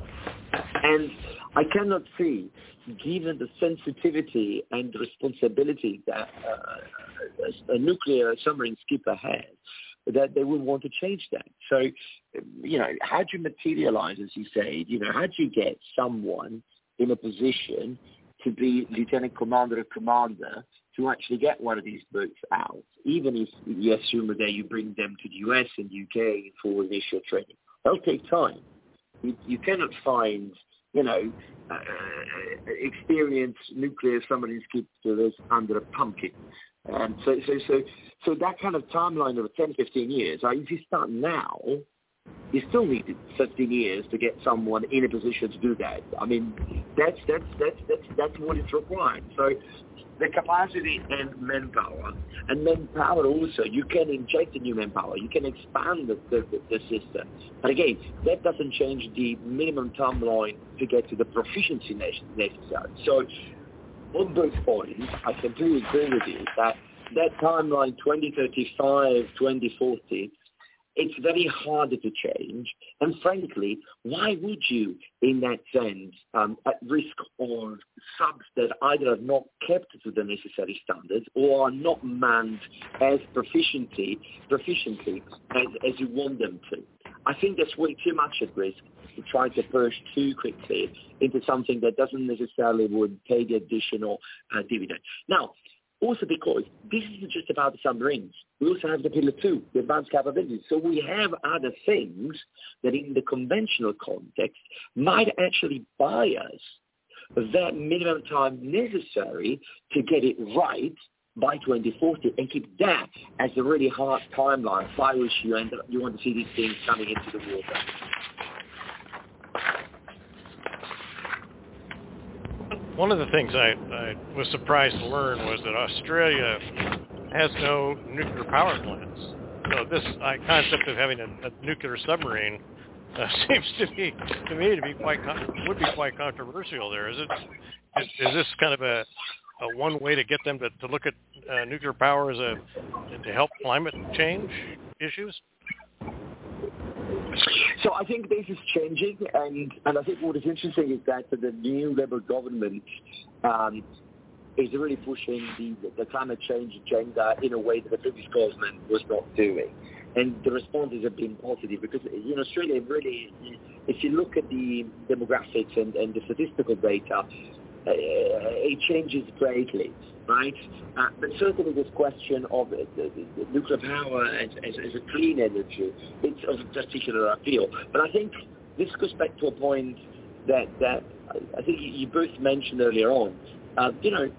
S4: And I cannot see, given the sensitivity and responsibility that uh, a nuclear submarine skipper has, that they would want to change that. So, you know, how do you materialize, as you say, you know, how do you get someone in a position to be lieutenant commander or commander to actually get one of these boats out, even if you assume that you bring them to the U S and U K for initial training? That'll take time. You, you cannot find, you know, uh, experienced nuclear submarine skippers under a pumpkin. Um, so, so, so, so that kind of timeline of ten, fifteen years, uh, if you start now, you still need fifteen years to get someone in a position to do that. I mean, that's, that's, that's, that's, that's what it's required. So the capacity and manpower, and manpower also, you can inject the new manpower, you can expand the, the, the system. But again, that doesn't change the minimum timeline to get to the proficiency necessary. So on those points, I completely agree with you that that timeline twenty thirty-five, twenty forty, it's very hard to change. And frankly, why would you, in that sense, um, at risk of subs that either have not kept to the necessary standards or are not manned as proficiently, proficiently as, as you want them to? I think that's way too much at risk to try to push too quickly into something that doesn't necessarily would pay the additional uh, dividend. Now, also because this isn't just about the submarines. We also have the Pillar two, the advanced capabilities. So we have other things that in the conventional context might actually buy us that minimum time necessary to get it right by twenty forty and keep that as a really hard timeline by which you, end up, you want to see these things coming into the water.
S3: One of the things I, I was surprised to learn was that Australia has no nuclear power plants. So this uh, concept of having a, a nuclear submarine uh, seems to be to me to be quite con- would be quite controversial. There is it is, is this kind of a, a one way to get them to, to look at uh, nuclear power as a to help climate change issues?
S4: So I think this is changing, and, and I think what is interesting is that the new Labour government um, is really pushing the, the climate change agenda in a way that the previous government was not doing. And the responses have been positive because in Australia, really, if you look at the demographics and, and the statistical data, uh, it changes greatly, right? Uh, but certainly this question of the, the, the nuclear power as, as, as a clean energy, it's of particular appeal. But I think this goes back to a point that, that I think you both mentioned earlier on. Uh, you know,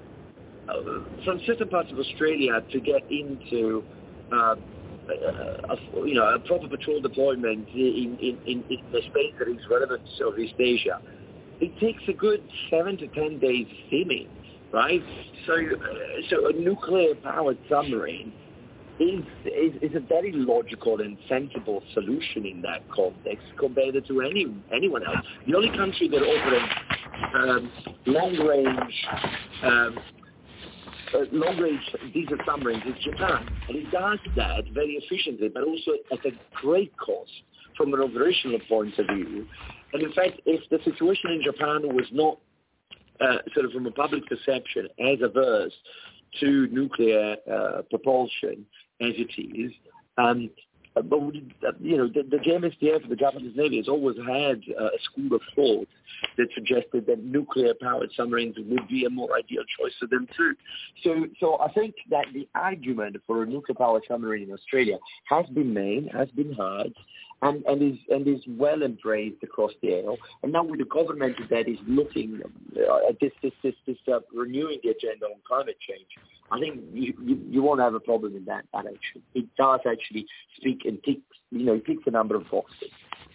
S4: uh, from certain parts of Australia to get into uh, a, a, you know, a proper patrol deployment in, in, in, in a space that is relevant to Southeast Asia, it takes a good seven to ten days steaming, right? So, uh, so a nuclear-powered submarine is, is is a very logical and sensible solution in that context compared to any anyone else. The only country that operates um, long-range um, uh, long-range diesel submarines is Japan, and it does that very efficiently, but also at a great cost from an operational point of view. And in fact, if the situation in Japan was not uh, sort of from a public perception as averse to nuclear uh, propulsion as it is, um, but you know, the, the J M S D F, the Japanese Navy, has always had uh, a school of thought that suggested that nuclear-powered submarines would be a more ideal choice for them too. So, so I think that the argument for a nuclear-powered submarine in Australia has been made, has been heard, and, and is and is well embraced across the aisle. And now with the government that is looking uh, at this, this, this, this uh, renewing the agenda on climate change, I think you, you, you won't have a problem in that direction. It does actually speak and ticks, you know, it ticks a number of boxes.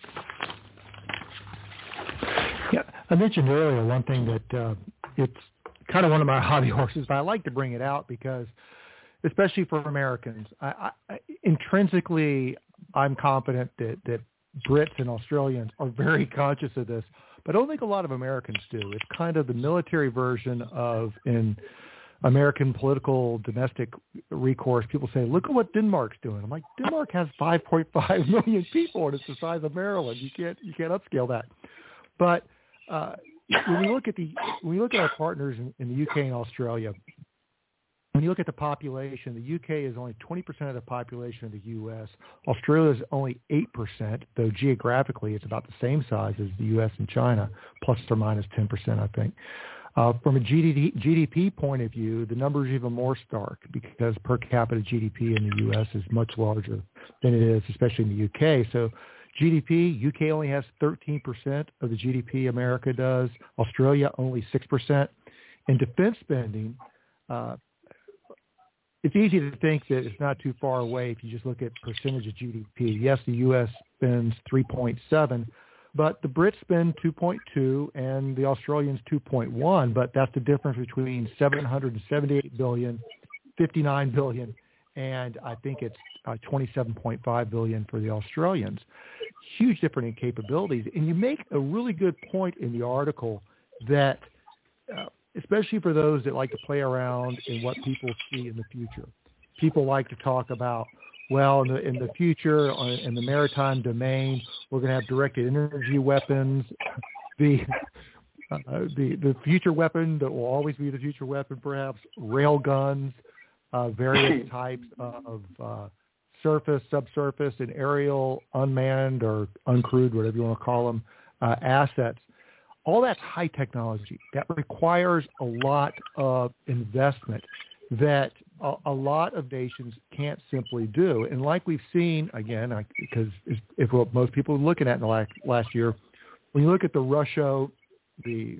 S2: Yeah, I mentioned earlier one thing that uh, it's kind of one of my hobby horses, but I like to bring it out because, especially for Americans, I, I, intrinsically I'm confident that, that Brits and Australians are very conscious of this, but I don't think a lot of Americans do. It's kind of the military version of in American political domestic recourse. People say, look at what Denmark's doing. I'm like, Denmark has five point five million people and it's the size of Maryland. You can't you can't upscale that. But uh, when we look at the when we look at our partners in, in the U K and Australia, when you look at the population, the U K is only twenty percent of the population of the U S. Australia is only eight percent, though geographically it's about the same size as the U S and China, plus or minus ten percent, I think. Uh, from a G D P, G D P point of view, the number is even more stark because per capita G D P in the U S is much larger than it is, especially in the U K. So G D P, U K only has thirteen percent of the G D P America does. Australia only six percent. In defense spending, uh, it's easy to think that it's not too far away if you just look at percentage of G D P. Yes, the U S spends three point seven, but the Brits spend two point two and the Australians two point one, but that's the difference between seven hundred seventy-eight billion dollars, fifty-nine billion dollars, and I think it's uh, twenty-seven point five billion dollars for the Australians. Huge difference in capabilities. And you make a really good point in the article that, uh, especially for those that like to play around in what people see in the future, people like to talk about, well, in the, in the future, uh, in the maritime domain, we're going to have directed energy weapons. The, uh, the the future weapon that will always be the future weapon, perhaps, rail guns, uh, various types of uh, surface, subsurface, and aerial, unmanned or uncrewed, whatever you want to call them, uh, assets. All that's high technology. That requires a lot of investment that a, a lot of nations can't simply do. And like we've seen, again, I, because if what most people are looking at in the last, last year, when you look at the Russia, the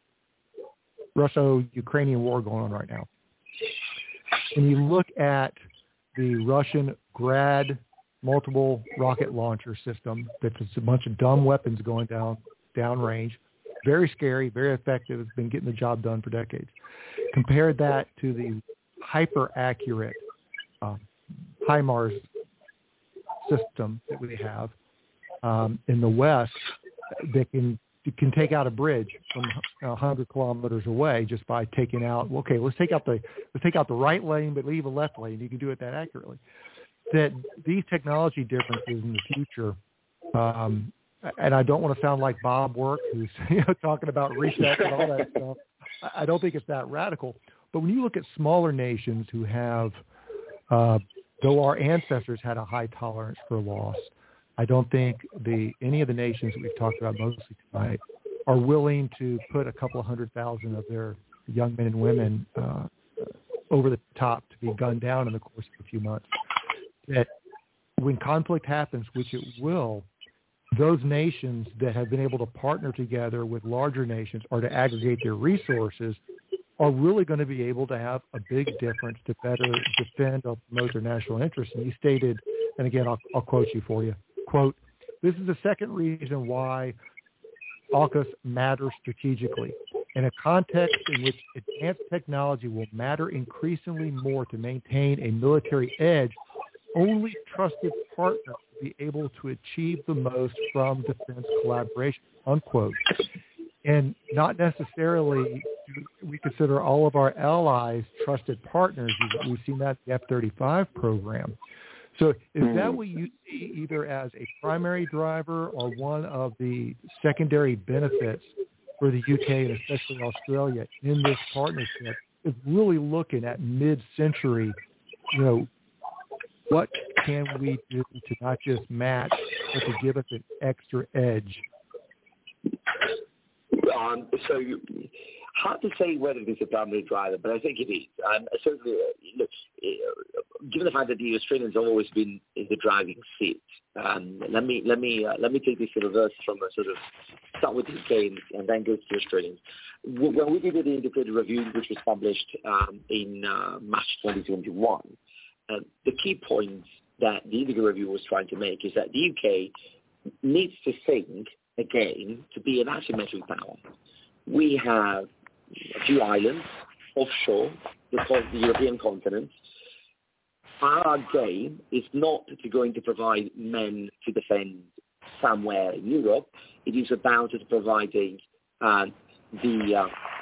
S2: Russo-Ukrainian war going on right now, when you look at the Russian Grad multiple rocket launcher system, that's a bunch of dumb weapons going down downrange, very scary, very effective. It's been getting the job done for decades. Compare that to the hyper-accurate uh, HIMARS system that we have. um, in the West that can can take out a bridge from a hundred kilometers away just by taking out. Okay, let's take out the let's take out the right lane, but leave a left lane. You can do it that accurately. That these technology differences in the future, um, and I don't want to sound like Bob Work, who's you know, talking about reset and all that stuff. I don't think it's that radical. But when you look at smaller nations who have, uh, though our ancestors had a high tolerance for loss, I don't think the any of the nations that we've talked about mostly tonight are willing to put a couple of hundred thousand of their young men and women uh, over the top to be gunned down in the course of a few months. That when conflict happens, which it will, those nations that have been able to partner together with larger nations or to aggregate their resources are really going to be able to have a big difference to better defend or promote their national interests. And he stated, and again, I'll, I'll quote you for you, quote, "This is the second reason why AUKUS matters strategically. In a context in which advanced technology will matter increasingly more to maintain a military edge, only trusted partners will be able to achieve the most from defense collaboration," unquote. And not necessarily do we consider all of our allies trusted partners. We've seen that in the F thirty-five program. So is that what you see either as a primary driver or one of the secondary benefits for the U K and especially Australia in this partnership, is really looking at mid-century, you know, what can we do to not just match, but to give us an extra edge?
S4: Um, so hard to say whether it is a primary driver, but I think it is. Um, certainly, uh, look, uh, given the fact that the Australians have always been in the driving seat, um, let me let me uh, let me take this in reverse from a sort of start with the U K and, and then go to the Australians. When we did the integrated review, which was published um, in uh, March twenty twenty-one, uh, the key points that the integrated review was trying to make is that the U K needs to think again to be an asymmetric power. We have a few islands offshore, the, the European continent. Our game is not to going to provide men to defend somewhere in Europe. It is about providing uh, the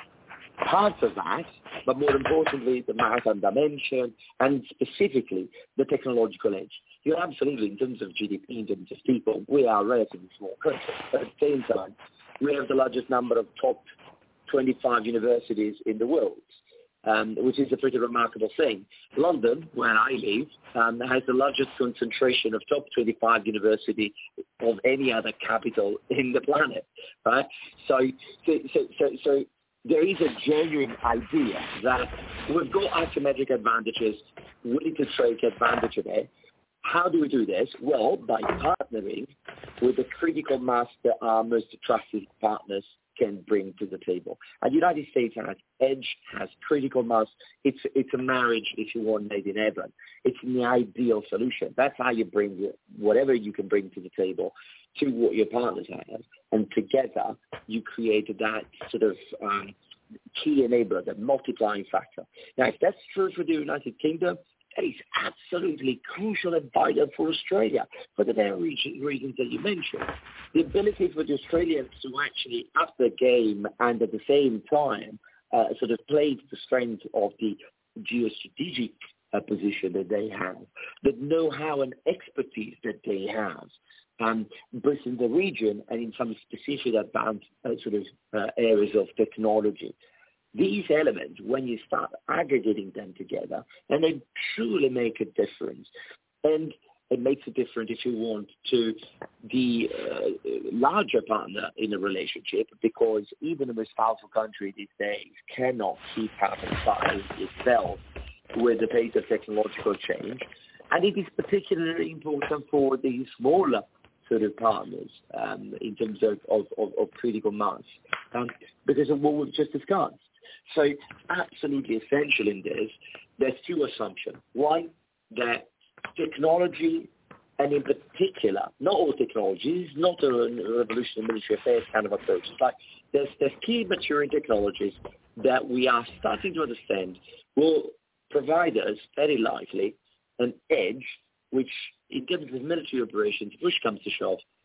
S4: uh, parts of that, but more importantly, the maritime dimension and specifically the technological edge. You're absolutely, in terms of G D P, in terms of people, we are a relatively small country. But at the same time, we have the largest number of top twenty-five universities in the world, um, which is a pretty remarkable thing. London, where I live, um, has the largest concentration of top twenty-five universities of any other capital in the planet, right? So, so, so, so, so there is a genuine idea that we've got asymmetric advantages, we need to take advantage of it. How do we do this? Well, by partnering with the critical mass that our most trusted partners can bring to the table. And the United States has edge, has critical mass. It's it's a marriage, if you want, made in heaven. It's the ideal solution. That's how you bring whatever you can bring to the table to what your partners have. And together, you create that sort of um, key enabler, the multiplying factor. Now, if that's true for the United Kingdom, that is absolutely crucial and vital for Australia for the very reasons that you mentioned. The ability for the Australians to actually up the game and at the same time uh, sort of play to the strength of the geostrategic uh, position that they have, the know-how and expertise that they have, um, both in the region and in some specific advanced uh, sort of uh, areas of technology. These elements, when you start aggregating them together, and they truly make a difference. And it makes a difference, if you want, to the uh, larger partner in a relationship, because even the most powerful country these days cannot keep up and by itself with the pace of technological change. And it is particularly important for the smaller sort of partners um, in terms of, of, of, of critical mass, um, because of what we've just discussed. So absolutely essential in this, there's two assumptions. One, that technology, and in particular, not all technologies, not a revolution in military affairs kind of approach. It's like there's, there's key maturing technologies that we are starting to understand will provide us, very likely, an edge, which in terms of military operations, push comes to shove,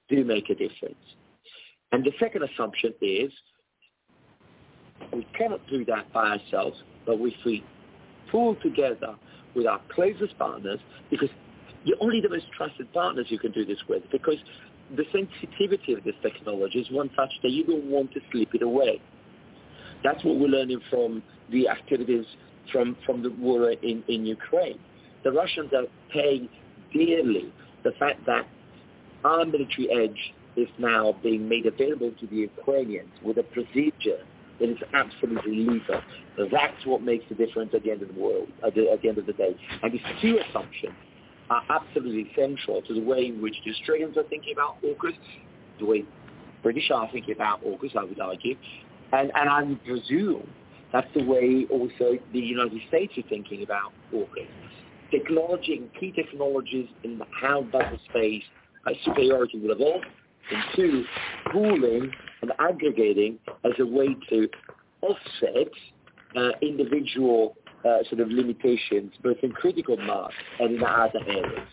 S4: do make a difference. And the second assumption is we cannot do that by ourselves, but if we pull together with our closest partners, because you're only the most trusted partners you can do this with, because the sensitivity of this technology is one such that you don't want to slip it away. That's what we're learning from the activities from, from the war in, in Ukraine. The Russians are paying dearly the fact that our military edge is now being made available to the Ukrainians with a procedure that is absolutely lethal. That's what makes the difference at the end of the world, at the, at the end of the day. And these two assumptions are absolutely central to the way in which the Australians are thinking about AUKUS, the way British are thinking about AUKUS, I would argue, and, and I would presume that's the way also the United States are thinking about AUKUS. Technology and key technologies in how battlespace uh, superiority will evolve, and two, pooling and aggregating as a way to offset uh, individual uh, sort of limitations, both in critical mass and in other areas.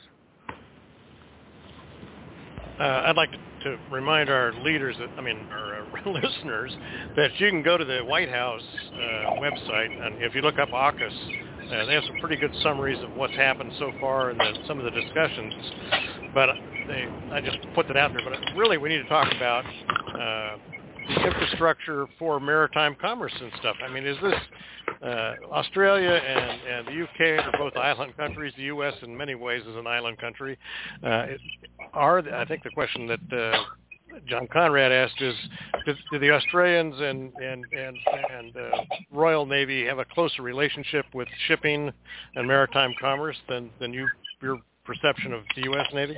S3: Uh, I'd like to, to remind our leaders, that, I mean, our uh, listeners, that you can go to the White House uh, website, and if you look up AUKUS, uh, they have some pretty good summaries of what's happened so far and the, some of the discussions. But they, I just put that out there. But really, we need to talk about uh, the infrastructure for maritime commerce and stuff. I mean, is this uh, Australia and, and the U K are both island countries? The U S in many ways is an island country. Uh, it, are the, I think the question that uh, John Conrad asked is, do, do the Australians and and and, and uh, Royal Navy have a closer relationship with shipping and maritime commerce than than you your perception of the U S Navy?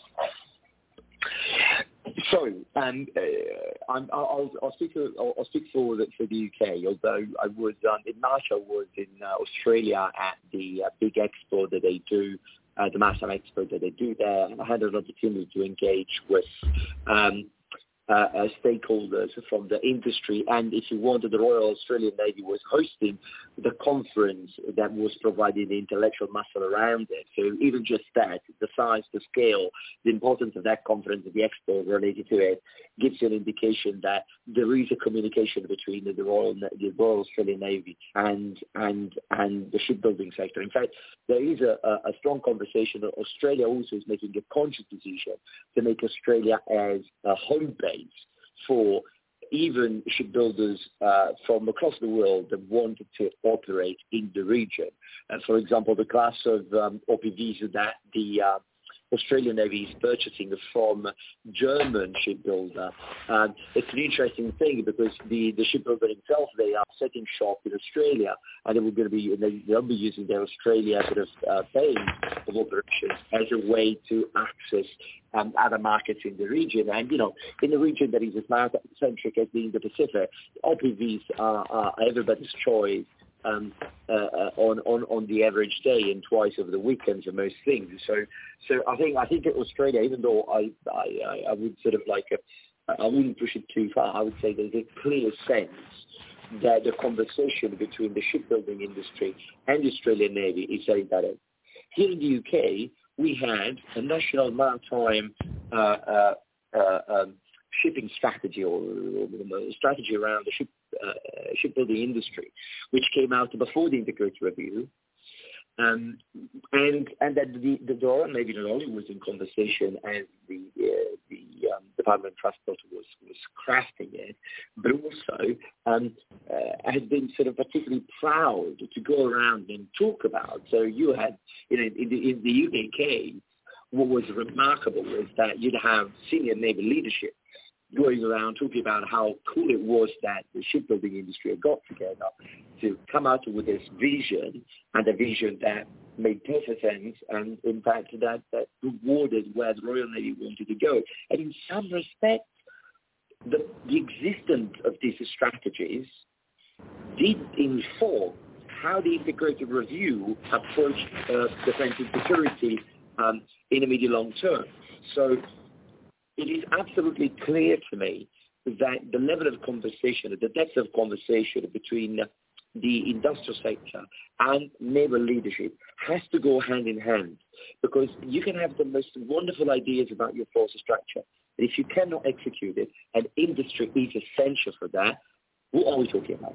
S4: Sorry, um, uh, I'm, I'll, I'll speak for I'll, I'll speak for the, for the U K. Although I was um, in March, I was in uh, Australia at the uh, big expo that they do, uh, the Maritime Expo that they do there, and I had an opportunity to engage with um, uh, uh, stakeholders from the industry. And if you wanted, the Royal Australian Navy was hosting the conference that was providing the intellectual muscle around it. So even just that, the size, the scale, the importance of that conference and the expo related to it gives you an indication that there is a communication between the Royal, the Royal Australian Navy and and and the shipbuilding sector. In fact, there is a, a, a strong conversation that Australia also is making a conscious decision to make Australia as a home base for even shipbuilders uh, from across the world that wanted to operate in the region. Uh, for example, the class of um, O P Vs that the uh, Australian Navy is purchasing from German shipbuilder. Um, it's an interesting thing because the, the shipbuilder himself, they are setting shop in Australia, and they were going to be they, they'll be using their Australia sort of uh, base of operations as a way to access um, other markets in the region. And you know, in the region that is as maritime-centric as being the Pacific, O P Vs are, are everybody's choice. Um, uh, uh, on, on, on the average day and twice over the weekends and most things. So so I think I think in Australia, even though I I, I would sort of like a, I wouldn't push it too far, I would say there's a clear sense that the conversation between the shipbuilding industry and the Australian Navy is very better. Here in the U K, we had a national maritime uh, uh, uh, um, shipping strategy or, or strategy around the ship Uh, shipbuilding industry, which came out before the integrated review, um, and and that the the Royal Navy not only was in conversation as the uh, the um, Department of Transport was was crafting it, but also um, uh, had been sort of particularly proud to go around and talk about. So you had, you know, in the, in the U K, what was remarkable was that you'd have senior Navy leadership going around talking about how cool it was that the shipbuilding industry had got together to come out with this vision, and a vision that made perfect sense, and in fact that, that rewarded where the Royal Navy wanted to go. And in some respects, the, the existence of these strategies did inform how the integrated review approached uh, defense and security um, in the medium-long term. So it is absolutely clear to me that the level of conversation, the depth of conversation between the industrial sector and naval leadership has to go hand in hand, because you can have the most wonderful ideas about your force structure, And if you cannot execute it, and industry is essential for that, what are we talking about?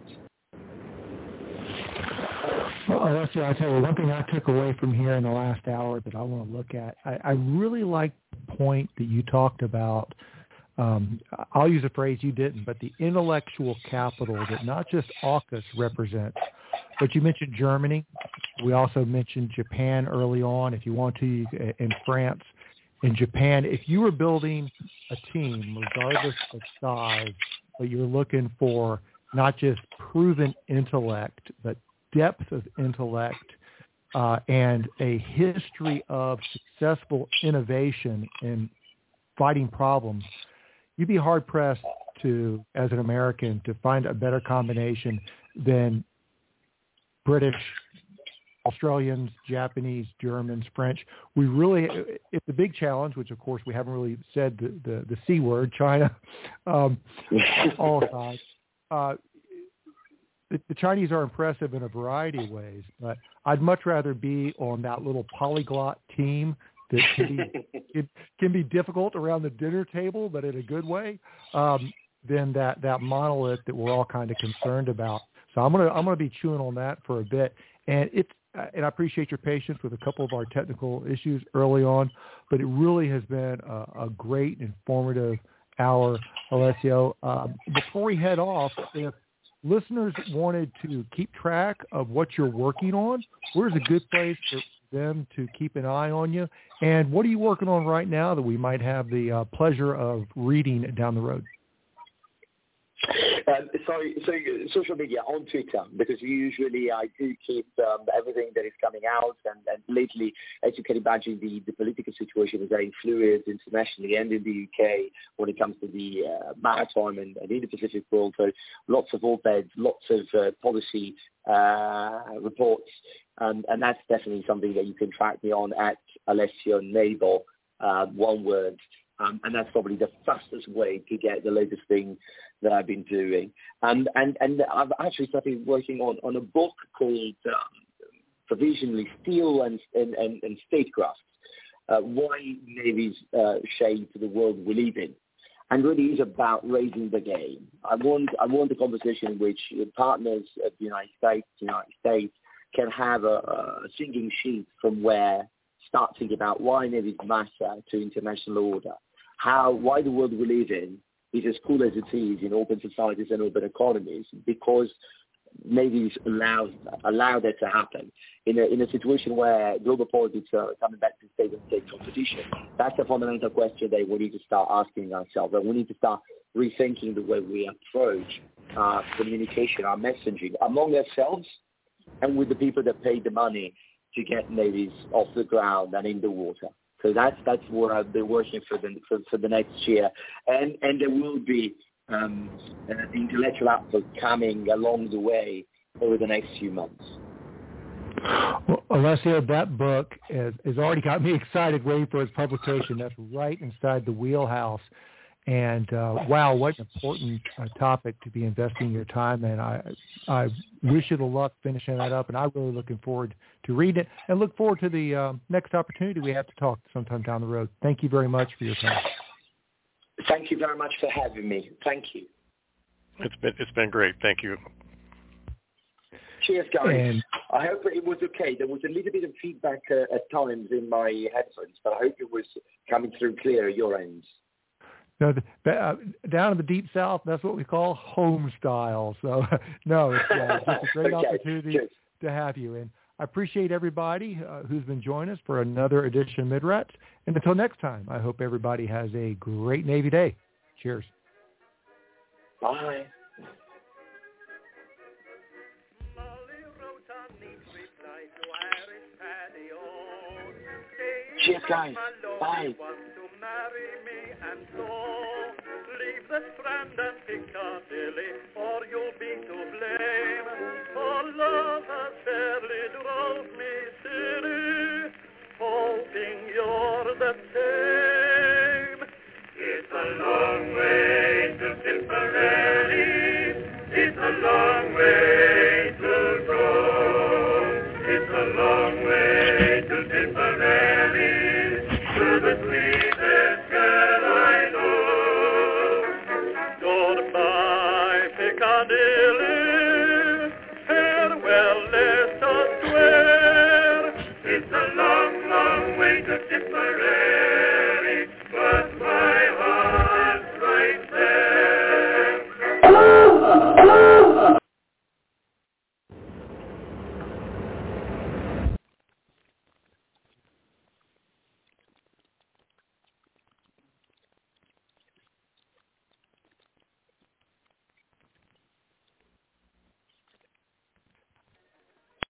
S2: Well, Alessio, I'll tell you, one thing I took away from here in the last hour that I want to look at, I, I really like the point that you talked about. Um, I'll use a phrase you didn't, but the intellectual capital that not just AUKUS represents, but you mentioned Germany. We also mentioned Japan early on, if you want to, in France. In Japan, if you were building a team, regardless of size, but you're looking for not just proven intellect, but depth of intellect uh, and a history of successful innovation in fighting problems, you'd be hard-pressed to, as an American, to find a better combination than British, Australians, Japanese, Germans, French. We really, it's a big challenge, which of course we haven't really said the, the, the C word, China, um, all sides. Uh, the, the Chinese are impressive in a variety of ways, but I'd much rather be on that little polyglot team that can be, it can be difficult around the dinner table, but in a good way, um, than that, that monolith that we're all kind of concerned about. So I'm gonna I'm gonna be chewing on that for a bit, and it's and I appreciate your patience with a couple of our technical issues early on, but it really has been a, a great, informative hour, Alessio. Um, before we head off, if listeners wanted to keep track of what you're working on, where's a good place for them to keep an eye on you, and what are you working on right now that we might have the uh, pleasure of reading down the road?
S4: Um, so, so social media on Twitter, because usually I do keep um, everything that is coming out, and, and lately, as you can imagine, the, the political situation is very fluid internationally and in the U K when it comes to the uh, maritime and, and Indo-Pacific world. So lots of op-eds, lots of uh, policy uh, reports, um, and that's definitely something that you can track me on at Alessio Nabel, uh, one word. Um, and that's probably the fastest way to get the latest thing that I've been doing. And and, and I've actually started working on, on a book called um, Provisionally Steel and, and, and, and Statecraft, uh, Why Navies uh, Shape the World We Live In. And really is about raising the game. I want I want a conversation in which partners of the United States, the United States can have a, a sinking sheet from where start thinking about why navies matter to international order, how why the world we live in is as cool as it is in open societies and open economies, because navies allow allow that to happen in a in a situation where global politics are coming back to state and state competition. That's a fundamental question that we need to start asking ourselves, and we need to start rethinking the way we approach our communication, our messaging among ourselves and with the people that pay the money to get navies off the ground and in the water. So that's that's what I've been working for the for, for the next year, and and there will be um, uh, the intellectual output coming along the way over the next few months.
S2: Well, Alessio, that book has, has already got me excited, waiting for its publication. That's right inside the wheelhouse. And uh, wow, what an important uh, topic to be investing your time in. I I wish you the luck finishing that up, and I'm really looking forward to reading it, and look forward to the uh, next opportunity we have to talk sometime down the road. Thank you very much for your time.
S4: Thank you very much for having me. Thank you.
S3: It's been it's been great. Thank you.
S4: Cheers, guys.
S2: And
S4: I hope it was okay. There was a little bit of feedback uh, at times in my headphones, but I hope it was coming through clear at your ends.
S2: No, the, uh, down in the deep south, that's what we call home style. So, no, it's uh, just a great
S4: okay.
S2: opportunity
S4: Cheers.
S2: to have you. And I appreciate everybody uh, who's been joining us for another edition of Mid-Rats. And until next time, I hope everybody has a great Navy day. Cheers.
S4: Bye. Cheers, guys. Bye.
S5: And so leave the Strand and Piccadilly, or you'll be to blame. For love has fairly drove me silly, hoping you're the same. It's a long way to Tipperary, it's a long way to go. It's a long way to Tipperary, to the sweetest girl I know. Piccadilly.